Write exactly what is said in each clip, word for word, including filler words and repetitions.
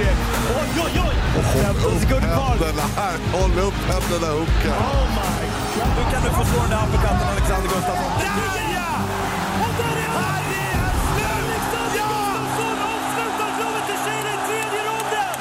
Jacek. Oj, oj, oj! femton sekunder kvar. Här. Håll upp händerna, Hooka. Oh my God. Nu kan du få slå den där uppercutten, Alexander Gustafsson. Ja, ja! Och där är han! Det är Alexander Gustafsson avslutar showen till tjejen i tredje ronden!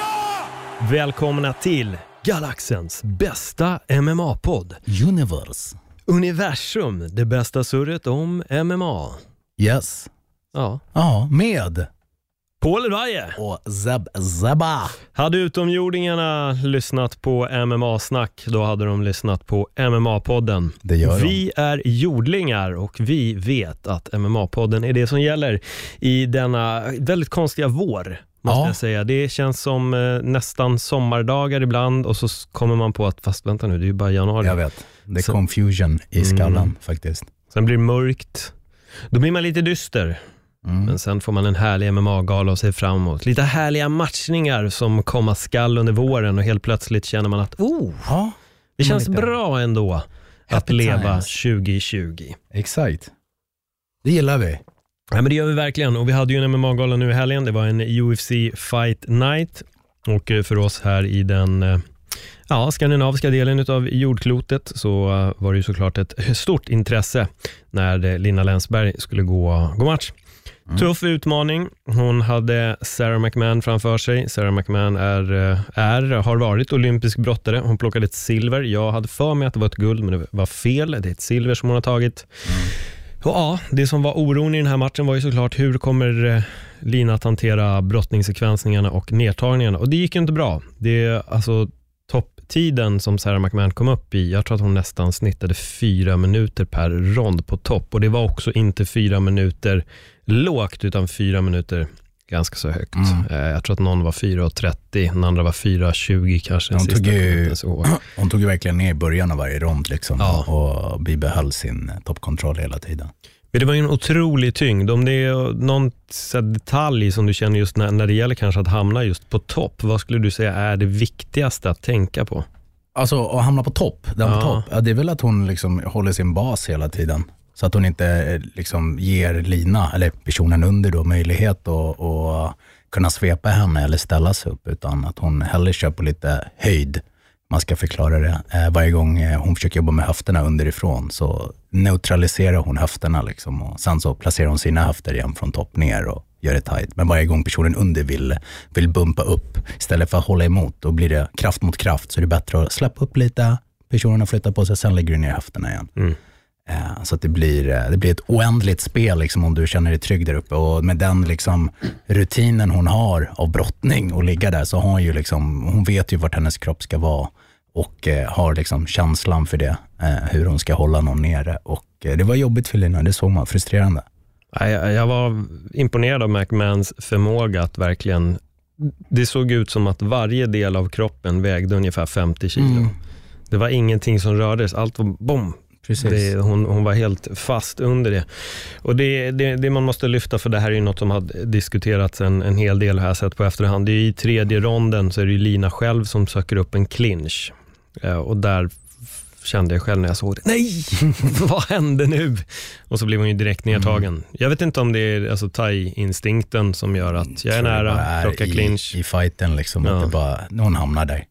Ja! Välkomna till Galaxens bästa M M A-podd. Universe. Universum, det bästa surret om M M A. Yes. Ja. Ja, med Paul Raje. och Zeb Zeba. Hade utomjordingarna lyssnat på M M A-snack, då hade de lyssnat på M M A-podden. Det gör de. Vi är jordlingar och vi vet att M M A-podden är det som gäller i denna väldigt konstiga vår. Måste Ja. jag säga. Det känns som eh, nästan sommardagar ibland och så kommer man på att, fast vänta nu, det är ju bara januari. Jag vet. Det är Så- confusion i skallen Mm. faktiskt. Sen blir det mörkt. Då blir man lite dyster. Mm. Men sen får man en härlig M M A-gala och se fram emot. Lite härliga matchningar som komma skall under våren och helt plötsligt känner man att oh, Ja, det man känns lite- bra ändå att Happy leva times. tjugo tjugo. exakt. Det gillar vi. Ja, men det gör vi verkligen. Och vi hade ju en M M A-gala nu i helgen. Det var en U F C Fight Night. Och eh, för oss här i den eh, ja, skandinaviska delen av jordklotet så eh, var det ju såklart ett stort intresse när eh, Lina Länsberg skulle gå, gå match. Mm. Tuff utmaning. Hon hade Sarah McMahon framför sig. Sarah McMahon är, eh, är, har varit olympisk brottare. Hon plockade ett silver. Jag hade för mig att det var ett guld, men det var fel. Det är ett silver som hon har tagit. Mm. Och ja, det som var oron i den här matchen var ju såklart hur kommer eh, Lina att hantera brottningssekvensningarna och nedtagningarna. Och det gick ju inte bra. Det är alltså topptiden som Sarah McMahon kom upp i. Jag tror att hon nästan snittade fyra minuter per rond på topp. Och det var också inte fyra minuter lågt utan fyra minuter ganska så högt. Mm. Eh, jag tror att någon var fyra trettio, den andra var fyra tjugo kanske. Den Hon sista tog, ju, minuten, så. hon tog ju verkligen ner i början av varje rond liksom, Ja. och bibehöll sin toppkontroll hela tiden. Men det var ju en otrolig tyngd. Om det är någon så här detalj som du känner just när, när det gäller kanske att hamna just på topp, vad skulle du säga är det viktigaste att tänka på? Alltså att hamna på topp, där Ja. på topp. Ja, det är väl att hon liksom håller sin bas hela tiden. Så att hon inte liksom ger Lina, eller personen under då, möjlighet att, att kunna svepa henne eller ställa sig upp. Utan att hon hellre kör på lite höjd. Man ska förklara det. Eh, varje gång eh, hon försöker jobba med höfterna underifrån så neutraliserar hon höfterna liksom. Och sen så placerar hon sina höfter igen från topp ner och gör det tight. Men varje gång personen under vill, vill bumpa upp istället för att hålla emot, då blir det kraft mot kraft. Så det är bättre att släppa upp lite, personen flyttar på sig, sen lägger du ner höfterna igen. Mm. Eh, så att det blir, eh, det blir ett oändligt spel liksom, om du känner dig trygg där uppe. Och med den liksom, rutinen hon har av brottning och ligga där, så har hon ju liksom, hon vet ju vart hennes kropp ska vara. Och eh, har liksom känslan för det, eh, hur hon ska hålla någon nere. Och eh, det var jobbigt för Lina, det såg man, frustrerande. Jag, jag var imponerad av McMahons förmåga att verkligen, det såg ut som att varje del av kroppen vägde ungefär femtio kilo. Mm. Det var ingenting som rördes, allt var bom. Precis. Det, hon, hon var helt fast under det. Och det, det, det man måste lyfta, för det här är ju något som har diskuterats en, en hel del här sett på efterhand. Det är i tredje ronden så är det ju Lina själv som söker upp en clinch. Eh, och där f- kände jag själv när jag såg det. Nej! Vad hände nu? Och så blev hon ju direkt nedtagen. Mm. Jag vet inte om det är alltså, thai-instinkten som gör att jag är Tror det bara nära, är plocka i, clinch. i fighten liksom, Ja. att det bara, någon hamnar där.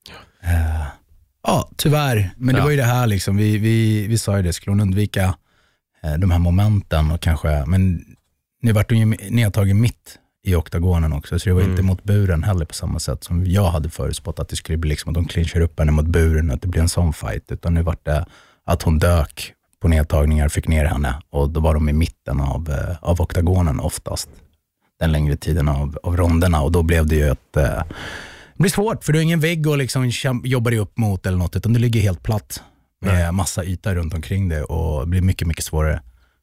Uh, ja, tyvärr. Men det Ja. var ju det här liksom, vi, vi, vi sa ju det, skulle hon undvika uh, de här momenten och kanske, men nu vart hon ju nedtagen mitt i oktagonen också, så det var Mm. inte mot buren heller på samma sätt som jag hade förutspått att det skulle bli liksom att de clinchar upp henne mot buren och att det blir en sån fight, utan nu vart det att hon dök på nedtagningar, fick ner henne och då var de i mitten av, uh, av oktagonen oftast den längre tiden av, av ronderna, och då blev det ju ett uh, det blir svårt, för du har ingen vägg och liksom kämp- jobbar dig upp mot eller något, utan du ligger helt platt med Nej. massa yta runt omkring dig och det blir mycket, mycket svårare.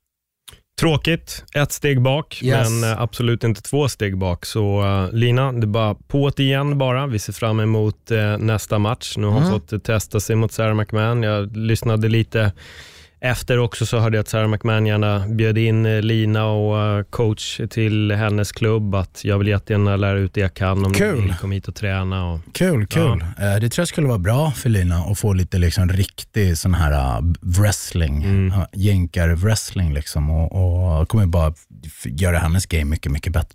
Tråkigt, ett steg bak, Yes. men eh, absolut inte två steg bak. Så uh, Lina, det är bara på det igen bara. Vi ser fram emot uh, nästa match. Nu har hon Mm. fått uh, testa sig mot Sarah McMahon. Jag lyssnade lite efter också, så hörde jag att Sarah McMahon gärna bjöd in uh, Lina och uh, coach till hennes klubb. Att jag vill jättegärna lära ut det jag kan om Kul. ni vill komma hit och träna. Och... Kul, kul. Eh, det tror jag skulle vara bra för Lina att få lite liksom riktig sån här uh, wrestling, Mm. uh, jänkar wrestling liksom, och, och kommer bara f- göra hennes game mycket, mycket bättre.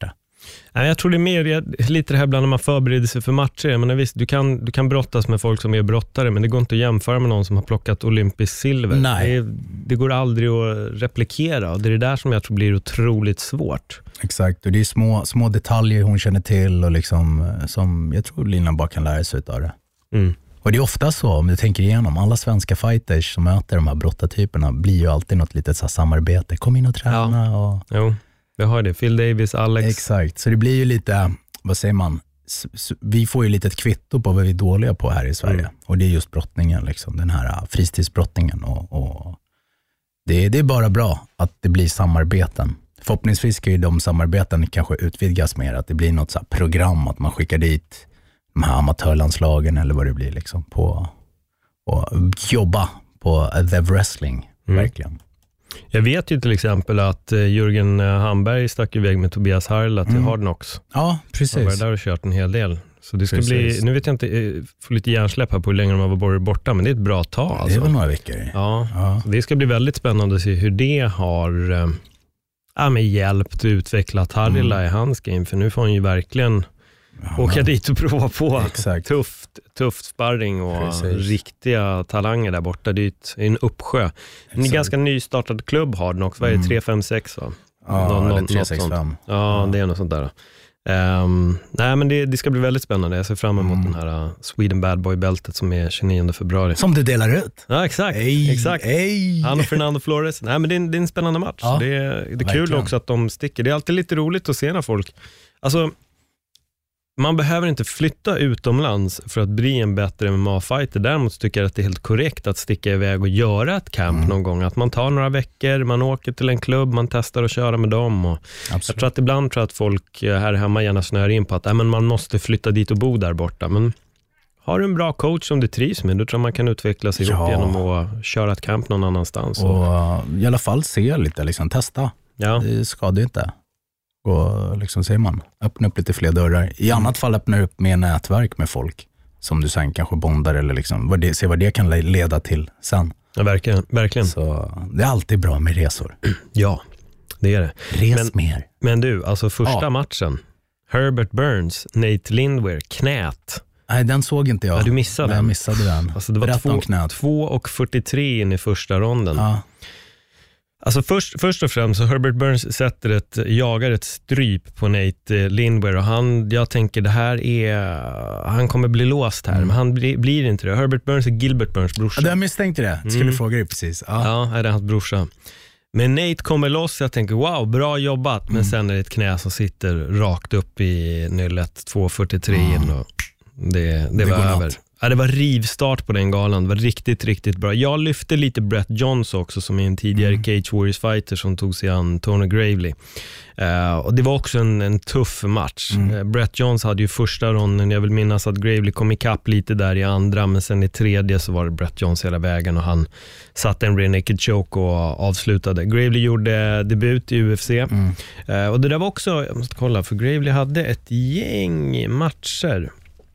Nej, jag tror det är mer lite det här bland när man förbereder sig för matcher. Men visst, du kan, du kan brottas med folk som är brottare, men det går inte att jämföra med någon som har plockat olympisk silver. Nej. Det, det går aldrig att replikera, och det är det där som jag tror blir otroligt svårt. Exakt, och det är små, små detaljer hon känner till och liksom, som jag tror Lina bara kan lära sig av det. Mm. Och det är ofta så, om du tänker igenom, alla svenska fighters som möter de här brottartyperna blir ju alltid något litet så här samarbete. Kom in och träna. Ja. Och... Jo, vi har det. Phil Davis, Alex. Exakt, så det blir ju lite, vad säger man, vi får ju lite ett kvitto på vad vi är dåliga på här i Sverige. Mm. Och det är just brottningen, liksom, den här fristidsbrottningen. Och, och det, det är bara bra att det blir samarbeten. Förhoppningsvis ska ju de samarbeten kanske utvidgas mer, att det blir något så här program, att man skickar dit de här amatörlandslagen eller vad det blir liksom på och jobba på The Wrestling, mm. verkligen. Jag vet ju till exempel att Jürgen Hamberg stack iväg med Tobias Harla till mm. Hard Knocks. Ja, precis. Han var där och kört en hel del. Så det ska precis. bli, nu vet jag inte, få lite hjärnsläpp här på hur länge de har varit borta, men det är ett bra tag. Alltså. Det är väl några veckor. Ja, ja. Så det ska bli väldigt spännande att se hur det har äh, med hjälpt utvecklat Harla mm. i hans game, för nu får han ju verkligen ja, åka men... dit och prova på. Exakt. Tufft, tufft sparring och precis. Riktiga talanger där borta. Det är ett, en uppsjö. En Exakt. ganska nystartad klubb har den också. Vad är det? tre fem sex va? Ja, någon, eller tre sex fem. Ja, ja, det är något sånt där. Um, nej, men det, det ska bli väldigt spännande. Jag ser fram emot mm. den här uh, Sweden Bad Boy-bältet som är tjugonionde februari. Som du delar ut. Ja, exakt. Ej, exakt. Ej. Han och Fernando Flores. Nej, men det är, det är en spännande match. Ja, det är, det är kul också att de sticker. Det är alltid lite roligt att se när folk... Alltså, man behöver inte flytta utomlands för att bli en bättre M M A-fighter. Däremot tycker jag att det är helt korrekt att sticka iväg och göra ett camp mm. någon gång. Att man tar några veckor, man åker till en klubb, man testar att köra med dem. Och jag tror att ibland tror att folk här hemma gärna snör in på att äh, men man måste flytta dit och bo där borta. Men har du en bra coach som du trivs med, då tror jag man kan utvecklas ihop ja. genom att köra ett camp någon annanstans. Och, och i alla fall se lite, liksom, testa. Ja. Det skadar inte. Och liksom säger man, öppna upp lite fler dörrar. I mm. annat fall öppna upp med nätverk med folk som du sen kanske bondar eller liksom, vad det, se vad det kan leda till sen. Ja, verkligen, verkligen. Så det är alltid bra med resor. Ja, det är det. Res men, mer. Men du, alltså första ja. matchen, Herbert Burns, Nate Lindwear, knät. Nej, den såg inte jag. Ja, du missade Nej, den. jag missade den. Alltså det var två och fyrtiotre in i första ronden. Ja. Alltså först, först och främst så Herbert Burns sätter ett, jagar ett stryp på Nate Lindwear och han, jag tänker det här är, han kommer bli låst här, mm. men han bli, blir inte det. Herbert Burns är Gilbert Burns brorsa. Ja, jag misstänkte det, skulle mm. fråga dig precis. Ja, ja det är hans brorsa. Men Nate kommer loss, jag tänker wow, bra jobbat, men mm. sen är det ett knä som sitter rakt upp i nyllet, två fyrtiotre mm. in och det, det, det var över. Något. Ja, det var rivstart på den galan. Det var riktigt, riktigt bra. Jag lyfte lite Brett Johns också, som är en tidigare mm. Cage Warriors fighter som tog sig an Tony Gravely. Uh, och det var också en, en tuff match. Mm. Uh, Brett Johns hade ju första ronden. Jag vill minnas att Gravely kom ikapp lite där i andra, men sen i tredje så var det Brett Johns hela vägen och han satte en rear naked choke och avslutade. Gravely gjorde debut i U F C. Mm. Uh, och det där var också, jag måste kolla, för Gravely hade ett gäng matcher.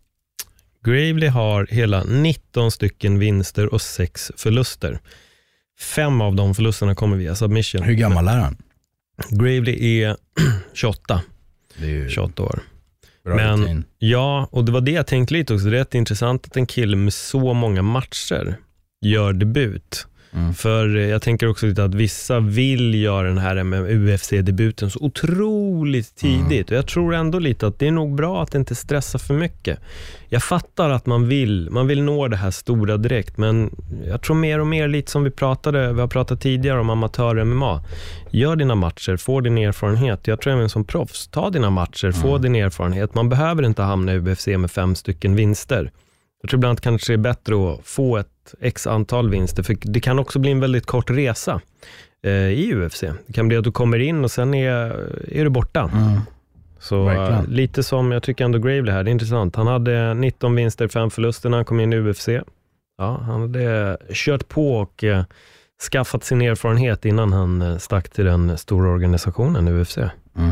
Gravely har hela nitton stycken vinster och sex förluster. Fem av de förlusterna kommer via submission. Hur gammal är han? Gravely är tjugoåtta. Det är ju tjugoåtta år. Men rutin. Ja, och det var det jag tänkte lite också. Det är rätt intressant att en kille med så många matcher gör debut. Mm. För jag tänker också lite att vissa vill göra den här med U F C-debuten så otroligt tidigt. Mm. Och jag tror ändå lite att det är nog bra att inte stressa för mycket. Jag fattar att man vill, man vill nå det här stora direkt, men jag tror mer och mer lite som vi pratade, vi har pratat tidigare om amatör-M M A. Gör dina matcher, få din erfarenhet. Jag tror även som proffs, ta dina matcher, mm. få din erfarenhet. Man behöver inte hamna i U F C med fem stycken vinster. Jag tror ibland kanske det är bättre att få ett x antal vinster, för det kan också bli en väldigt kort resa eh, i U F C. Det kan bli att du kommer in och sen är, är du borta. Mm. Så uh, lite som jag tycker ändå Gravely här, det är intressant. Han hade nitton vinster, fem förluster när han kom in i U F C. Ja, han hade kört på och eh, skaffat sin erfarenhet innan han eh, stack till den stora organisationen U F C. Mm.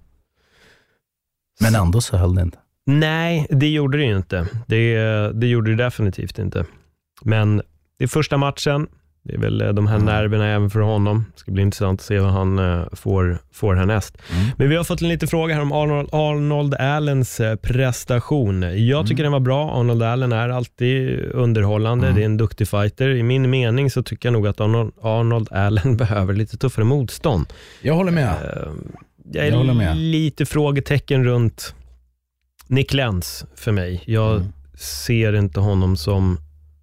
Men ändå så höll det inte. Nej, det gjorde det ju inte. Det, det gjorde det definitivt inte. Men det är första matchen. Det är väl de här nerverna även för honom. Det ska bli intressant att se vad han uh, får, får härnäst. Mm. Men vi har fått en liten fråga här om Arnold, Arnold Allens uh, prestation. Jag tycker mm. den var bra. Arnold Allen är alltid underhållande. Mm. Det är en duktig fighter. I min mening så tycker jag nog att Arnold, Arnold Allen behöver lite tuffare motstånd. Jag håller med. Uh, jag är jag håller med. lite frågetecken runt Nick Lenz för mig. Jag mm. ser inte honom som...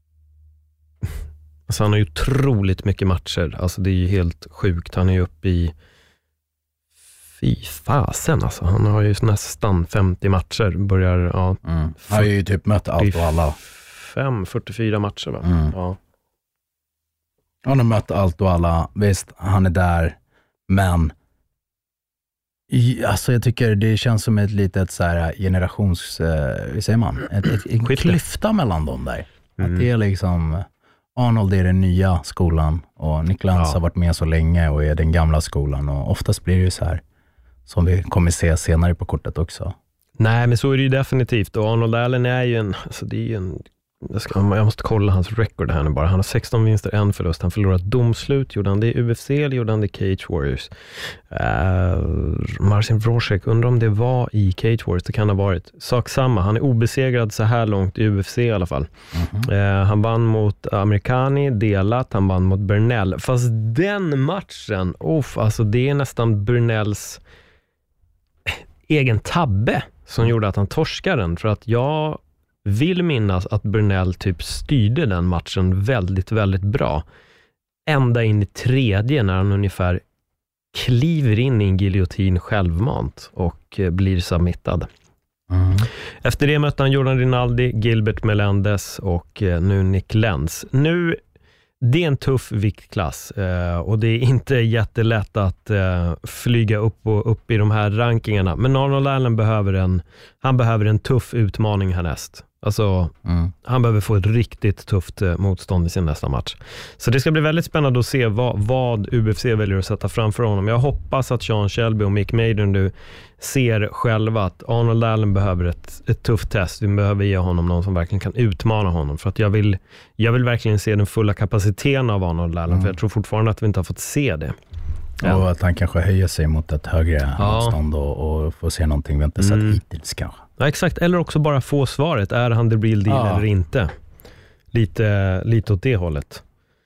Alltså han har ju otroligt mycket matcher. Alltså det är ju helt sjukt. Han är ju uppe i fy fasen alltså. Han har ju nästan femtio matcher. Börjar, ja. Mm. Han har ju typ mött allt och alla. fem fyrtiofyra matcher va? Mm. Ja. Han har mött allt och alla. Visst, han är där. Men alltså jag tycker det känns som ett litet så här generations, eh, hur säger man? Ett, ett, en klyfta mellan dem där. Mm. Att det är liksom... Arnold är den nya skolan och Nick Lenz ja. har varit med så länge och är den gamla skolan, och oftast blir det ju så här som vi kommer se senare på kortet också. Nej, men så är det ju definitivt, och Arnold Allen är ju en, alltså det är ju en jag, ska, jag måste kolla hans record här nu bara. Han har sexton vinster, en förlust. Han förlorat domslut, gjorde han det i U F C eller gjorde han det i Cage Warriors? Uh, Marcin Wroszek, undrar om det var i Cage Warriors, det kan ha varit. Sak samma, han är obesegrad så här långt i U F C i alla fall. Mm-hmm. Uh, han vann mot Americani, delat, han vann mot Burnell. Fast den matchen, off, alltså det är nästan Burnells egen tabbe som gjorde att han torskar den, för att jag vill minnas att Burnell typ styrde den matchen väldigt, väldigt bra. Ända in i tredje när han ungefär kliver in i en giljotin självmant och eh, blir submittad. Mm. Efter det mötte han Jordan Rinaldi, Gilbert Melendez och eh, nu Nick Lenz. Nu, det är en tuff viktklass eh, och det är inte jättelätt att eh, flyga upp och upp i de här rankingarna. Men Arnold Allen behöver en, han behöver en tuff utmaning härnäst. Alltså, mm. han behöver få ett riktigt tufft eh, motstånd i sin nästa match. Så det ska bli väldigt spännande att se vad, vad U F C väljer att sätta framför honom. Jag hoppas att Sean Shelby och Mick Maiden nu ser själva att Arnold Allen behöver ett, ett tufft test. Vi behöver ge honom någon som verkligen kan utmana honom. För att jag vill, jag vill verkligen se den fulla kapaciteten av Arnold Allen. Mm. För jag tror fortfarande att vi inte har fått se det. Ja. Och att han kanske höjer sig mot ett högre ja. motstånd och, och får se någonting vi inte sett mm. hittills kanske. Ja, exakt. Eller också bara få svaret. Är han the real deal ja. eller inte? Lite, lite åt det hållet.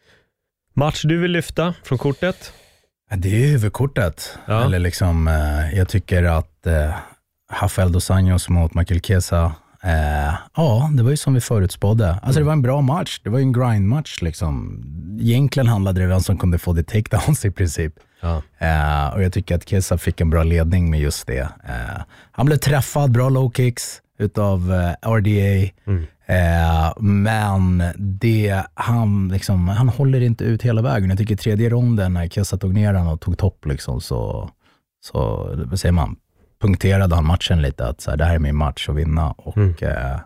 Match du vill lyfta från kortet? Det är huvudkortet. Ja. Eller liksom, eh, jag tycker att eh, Rafael dos Anjos mot Michael Chiesa, eh, ja, det var ju som vi förutspådde. Alltså mm. det var en bra match. Det var ju en grind-match liksom. Egentligen handlade det om vem som kunde få det takedowns i princip. Ja. Eh, och jag tycker att Chiesa fick en bra ledning med just det. Eh, han blev träffad, bra low kicks utav eh, R D A. Mm. Eh, men det, han, liksom, han håller inte ut hela vägen. Jag tycker tredje ronden när Chiesa tog ner han och tog topp liksom, så, så vad säger man, punkterade han matchen lite. Att så här, det här är min match att vinna. Och mm. eh,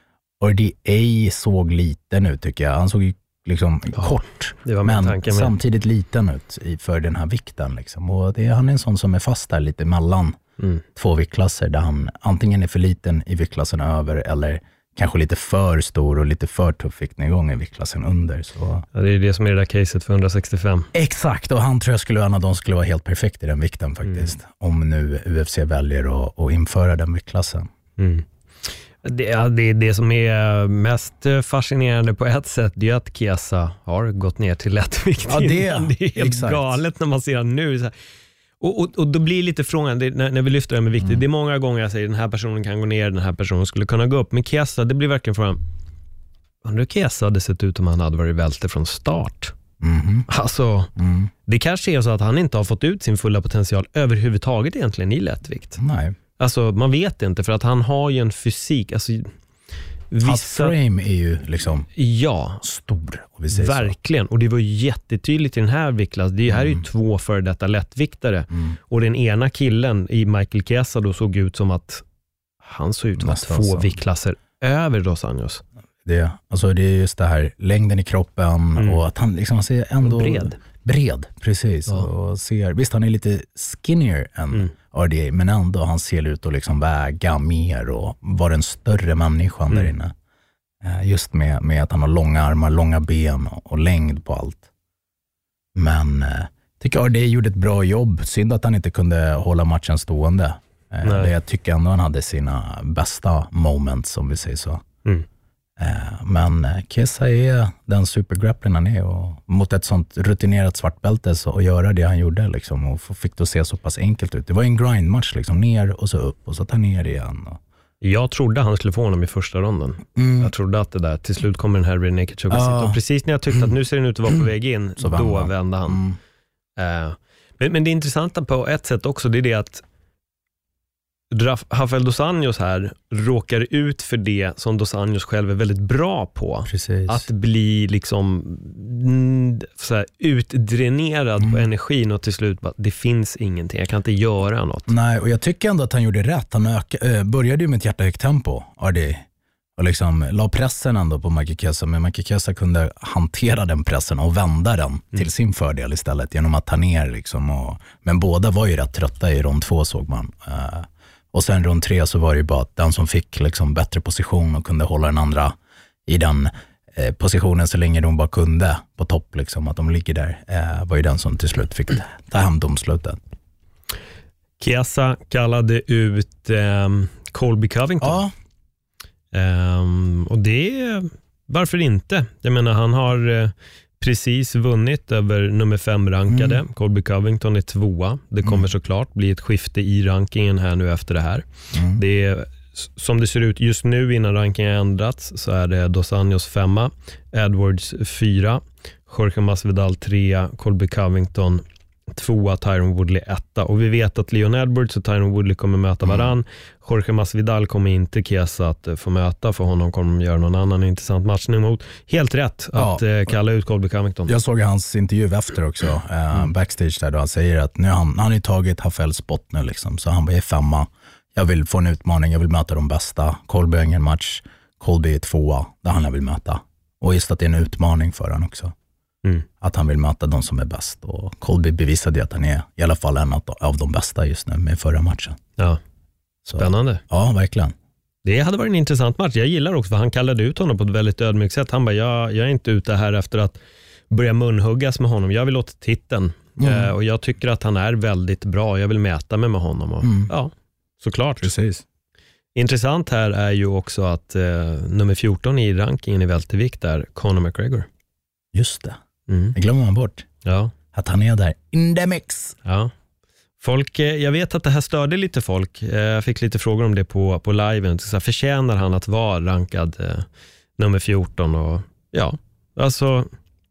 R D A såg liten ut tycker jag. Han såg ju liksom ja, kort, men samtidigt liten ut i, för den här vikten. Liksom. Och det, han är en sån som är fast där lite mellan mm. två viktklasser där han antingen är för liten i viktklassen över eller kanske lite för stor och lite för tuff viktnedgång i viktklassen under. Så. Ja, det är det som är det där caset för hundrasextiofem. Exakt, och han tror jag skulle vara, de skulle vara helt perfekt i den vikten faktiskt. Mm. Om nu U F C väljer att, att införa den viktklassen. Mm. Det, ja, det, det som är mest fascinerande på ett sätt, det är att Chiesa har gått ner till lättvikt. Ja, det, det är helt exakt. galet när man ser han nu. Så här. Och, och, och då blir lite frågan, det, när, när vi lyfter det med viktigt, mm. det är många gånger jag säger den här personen kan gå ner, den här personen skulle kunna gå upp. Men Chiesa, det blir verkligen frågan, undrar hur Chiesa hade sett ut om han hade varit välter från start. Mm. Alltså, mm. det kanske är så att han inte har fått ut sin fulla potential överhuvudtaget egentligen i lättvikt. Nej. Alltså man vet inte, för att han har ju en fysik, alltså vissa... Hans frame är ju liksom ja, stor. Vi säger verkligen, så. Och det var jättetydligt i den här viktklassen. Det här mm. är ju två för detta lättviktare. Mm. Och den ena killen i Michael Chiesa då såg ut som att han såg ut som att två så. viktklasser över Dos Anjos. Det, alltså det är just det här, längden i kroppen mm. och att han liksom ser ändå... Och bred. Bred, precis. Ja. Och ser, visst, han är lite skinnier än mm. R D A, men ändå han ser ut att liksom väga mer och vara en större människan mm. där inne. Just med, med att han har långa armar, långa ben och, och längd på allt. Men eh, tycker jag det gjorde ett bra jobb. Synd att han inte kunde hålla matchen stående. Eh, det jag tycker ändå han hade sina bästa moments, som vi säger så. Mm. Eh, men Chiesa är den supergrappling han är, och mot ett sånt rutinerat svartbälte så, och göra det han gjorde liksom, och fick det att se så pass enkelt ut. Det var en grindmatch liksom, ner och så upp och så ta ner igen. Och... Jag trodde han skulle få honom i första ronden. Mm. Jag trodde att det där, till slut kommer den här rear naked choke. Ah. Och precis när jag tyckte att nu ser den ut att vara på väg in, så då vände, vände han. Mm. Uh, men, men det intressanta på ett sätt också, det är det att Rafael dos Anjos här råkar ut för det som dos Anjos själv är väldigt bra på. Precis. Att bli liksom så här, utdränerad mm. på energin och till slut bara, det finns ingenting, jag kan inte göra något. Nej, och jag tycker ändå att han gjorde rätt. Han öka, äh, började ju med ett hjärtahögt tempo, Ardi, och liksom la pressen ändå på Mikey Chiesa, men Mikey Chiesa kunde hantera den pressen och vända den mm. till sin fördel istället genom att ta ner liksom, och, men båda var ju rätt trötta i rond två, såg man. Uh, Och sen rond tre så var det ju bara att den som fick liksom bättre position och kunde hålla den andra i den eh, positionen så länge de bara kunde på topp, liksom, att de ligger där, eh, var ju den som till slut fick ta hem domslutet. Chiesa kallade ut eh, Colby Covington. Ja. Um, och det, varför inte? Jag menar, han har eh, precis vunnit över nummer fem rankade. Mm. Colby Covington är tvåa. Det kommer mm. såklart bli ett skifte i rankingen här nu efter det här. Mm. Det är, som det ser ut just nu innan rankingen ändrats, så är det dos Anjos femma, Edwards fyra, Jorge Masvidal trea, Colby Covington tvåa, Tyron Woodley etta. Och vi vet att Leon Edwards och Tyron Woodley kommer möta varann. Mm. Jorge Masvidal kommer inte Chiesa att få möta, för honom kommer de göra någon annan intressant matchning mot. Helt rätt att ja. eh, kalla ut Colby Covington. Jag såg hans intervju efter också, eh, mm. backstage där, då han säger att nu han, han har tagit Rafaels spot nu liksom, så han är femma. Jag vill få en utmaning, jag vill möta de bästa. Colby har ingen match, Colby är tvåa, där han vill möta. Och just att det är en utmaning för han också. Mm. Att han vill möta de som är bäst. Och Colby bevisade att han är i alla fall en av de bästa just nu med förra matchen. Ja, spännande. Så, ja, verkligen. Det hade varit en intressant match. Jag gillar också, för han kallade ut honom på ett väldigt ödmjukt sätt. Han bara, jag, jag är inte ute här efter att börja munhuggas med honom. Jag vill åt titeln. Mm. Eh, och jag tycker att han är väldigt bra. Jag vill mäta mig med honom. Och, mm. Ja, såklart. Precis. Intressant här är ju också att eh, nummer fjorton i rankingen i vältervikt är Conor McGregor. Just det. Mm. Det glömmer man bort. Ja. Att han är där in the mix. Ja. Folk, jag vet att det här störde lite folk. Jag fick lite frågor om det på, på liven. Så här, förtjänar han att vara rankad eh, nummer fjorton? Och, ja, alltså...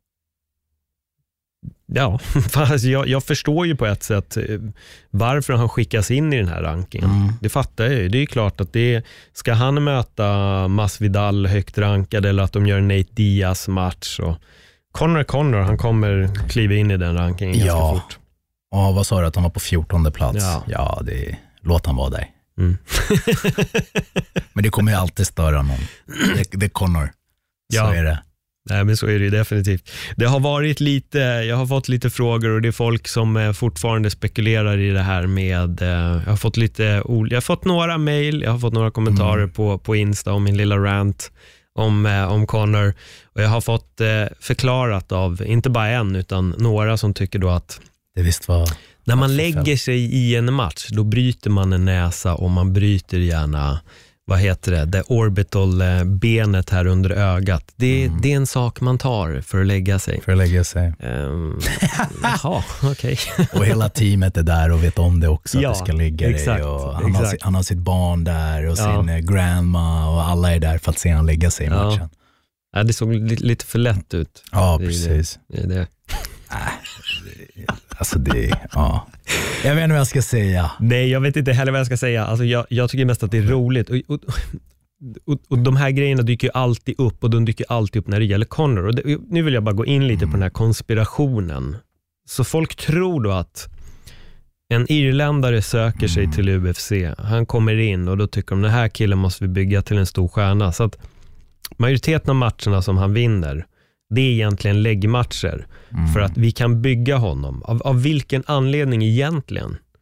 Ja, jag, jag förstår ju på ett sätt varför han skickas in i den här rankingen. Mm. Det fattar jag ju. Det är ju klart att det ska han möta Masvidal högt rankad, eller att de gör en Nate Diaz match. Och Conor Conor, han kommer kliva in i den rankingen ganska ja. fort. Ja, vad sa du att han var på fjortonde plats? Ja, ja det, låt han vara där. Mm. Men det kommer ju alltid störa någon. Det, det är Conor. Så ja. Är det. Nej, men så är det ju definitivt. Det har varit lite, jag har fått lite frågor, och det är folk som fortfarande spekulerar i det här med, jag har fått lite, jag har fått några mejl, jag har fått några kommentarer mm. på, på Insta om min lilla rant om, om Conor, och jag har fått förklarat av, inte bara en utan några som tycker då att det visst var när man lägger sig i en match, då bryter man en näsa, och man bryter gärna, vad heter det, det orbital benet här under ögat. Det, mm. det är en sak man tar för att lägga sig. För att lägga sig. Um, jaha, okej. Okay. Och hela teamet är där och vet om det också, ja, att det ska ligga exakt, det. Och han, exakt. Har, han har sitt barn där och ja. sin grandma, och alla är där för att se han lägga sig i ja. matchen. Ja, det såg lite, lite för lätt ut. Ja, det, precis. Det, det, det. Alltså det, ja. Jag vet inte vad jag ska säga. Nej, jag vet inte heller vad jag ska säga. Alltså jag, jag tycker mest att det är roligt. Och, och, och, och de här grejerna dyker ju alltid upp, och de dyker alltid upp när det gäller Conor. Och det, nu vill jag bara gå in lite mm. på den här konspirationen. Så folk tror då att en irländare söker sig mm. till U F C. Han kommer in, och då tycker de, den här killen måste vi bygga till en stor stjärna. Så att majoriteten av matcherna som han vinner, det är egentligen läggmatcher. Mm. För att vi kan bygga honom. Av, av vilken anledning egentligen?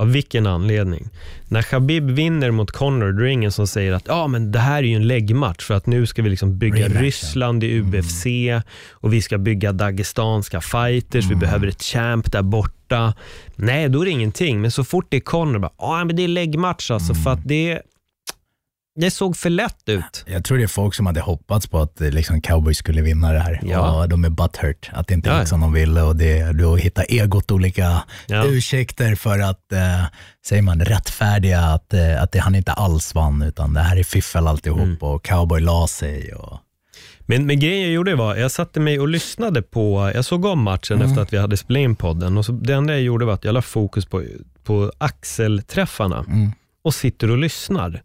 Av vilken anledning? När Khabib vinner mot Conor, då är det ingen som säger att ja, men det här är ju en läggmatch för att nu ska vi liksom bygga Rematchen. Ryssland i U B F C mm. och vi ska bygga dagestanska fighters, mm. vi behöver ett champ där borta. Nej, då är det ingenting. Men så fort det är Conor, bara, ja, men det är läggmatch alltså, mm. för att det Det såg för lätt ut. Jag tror det är folk som hade hoppats på att liksom, Cowboys skulle vinna det här. Ja. Och de är butthurt. Att det inte är ja. liksom de ville. Och det, du hittar egot olika ja. ursäkter för att, eh, säger man, rättfärdiga att, eh, att det, han inte alls vann. Utan det här är fiffel alltihop. Mm. Och Cowboy la sig. Och... Men, men grejen jag gjorde var, jag satte mig och lyssnade på, jag såg om matchen mm. efter att vi hade spelat in podden. Och så, det enda jag gjorde var att jag la fokus på, på axelträffarna. Mm. Och sitter och lyssnar.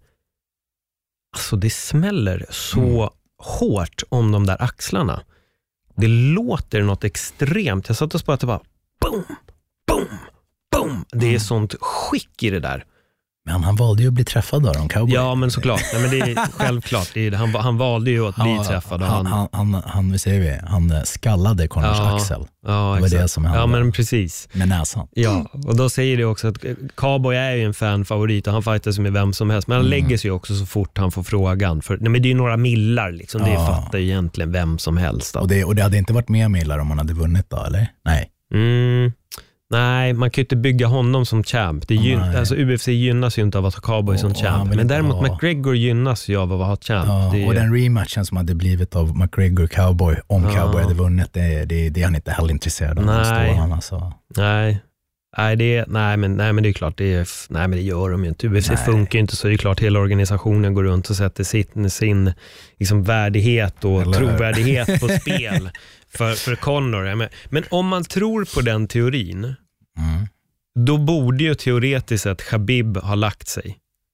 Alltså det smäller så mm. hårt om de där axlarna. Det låter något extremt. Jag satt och spelade bara boom, boom, boom. Det är mm. sånt skick i det där. Men han valde ju att bli träffad av de Cowboy. Ja, men såklart. Nej, men det är självklart. Det är, han, han valde ju att bli han, träffad. Han, han, han, han, han, vi säger vi, han skallade Connors ja, axel. Ja, det var exakt. det som hände. Ja, men precis. Med näsan. Ja, och då säger det också att Cowboy är ju en fanfavorit och han fightar med vem som helst. Men han mm. lägger sig också så fort han får frågan. För, nej, men det är ju några millar liksom. Det ja. fattar ju egentligen vem som helst. Och det, och det hade inte varit mer millar om han hade vunnit då, eller? Nej. Mm. Nej, man kan ju inte bygga honom som champ. Det gyn- alltså, U F C gynnas ju inte av att ha Cowboy oh, som champ. Men däremot ha... McGregor gynnas ju av att ha champ. Ja, det är... Och den rematchen som hade blivit av McGregor-Cowboy, om ja. Cowboy hade vunnit, det, det, det är han inte heller intresserad av. Nej, han, alltså. nej. Nej, det är, nej, men, nej, men det är klart, det är, nej, men det gör de ju inte. U F C nej. funkar ju inte så. Det är klart hela organisationen går runt och sätter sin, sin liksom, värdighet och eller... trovärdighet på spel för, för Conor. Men, men om man tror på den teorin, mm. då borde ju teoretiskt sett Khabib ha lagt sig.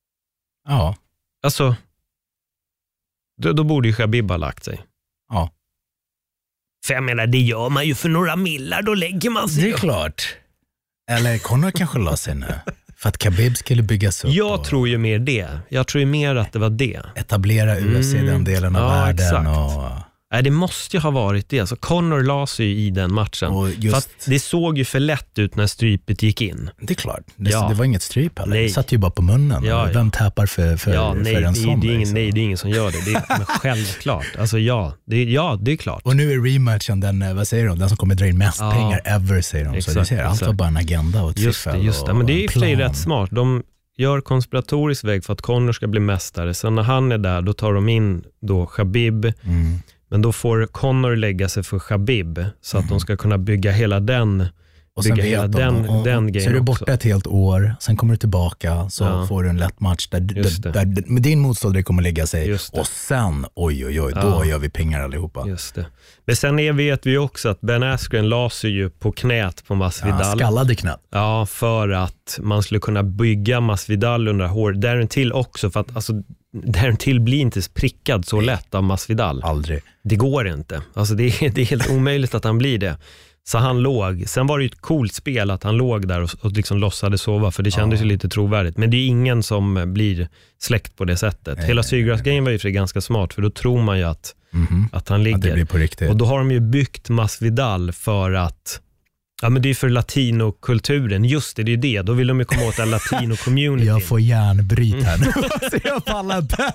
Ja. Alltså, då, då borde ju Khabib ha lagt sig. Ja. För jag menar, det gör man ju för några millar, då lägger man sig. Det är klart. Eller Conor kanske la sig nu. För att Khabib skulle byggas upp. Jag och... tror ju mer det. Jag tror ju mer att det var det. Etablera U F C mm. den delen av ja, världen. Exakt. Och... Nej, det måste ju ha varit det. Så Conor la sig ju i den matchen. Och just... För att det såg ju för lätt ut när strypet gick in. Det är klart. Det, ja. det var inget stryp heller. Det satt ju bara på munnen. Ja, Vem ja. tappar för, för, ja, nej, för en det, sån? Det är ingen, nej, det är ingen som gör det. Det är men självklart. Alltså ja det, ja, det är klart. Och nu är rematchen den, vad säger de? Den som kommer dra in mest ja. pengar ever, säger de. Exakt, så du ser, allt var bara en agenda och ett just det, just det. Men det är ju för rätt smart. De gör konspiratorisk väg för att Conor ska bli mästare. Sen när han är där, då tar de in då Khabib. Mm. Men då får Conor lägga sig för Khabib så att mm. de ska kunna bygga hela den och bygga hela de, den, och, och, den grejen. Så är du borta också ett helt år, sen kommer du tillbaka, så ja. får du en lätt match där, där, där, där med din motståndare kommer lägga sig. Och sen, oj oj oj, då ja. gör vi pengar allihopa. Just det. Men sen är, vet vi också att Ben Askren la sig ju på knät på Masvidal. Ja, skallade knät. Ja, för att man skulle kunna bygga Masvidal under hår. Där till också, för att alltså Darren Till blir inte prickad så lätt av Masvidal. Aldrig. Det går inte. Alltså det är, det är helt omöjligt att han blir det. Så han låg. Sen var det ju ett coolt spel att han låg där och, och liksom lossade sova, för det kändes ja. ju lite trovärdigt. Men det är ingen som blir släckt på det sättet. Nej, Hela Sygras-grejen var ju för ganska smart, för då tror man ju att, mm-hmm. att han ligger. Att det blir på riktigt. Och då har de ju byggt Masvidal för att ja, men det är för latinokulturen. Just det, det är det. Då vill de ju komma åt en latino-community. Jag får järnbryt här nu. Jag pallar inte.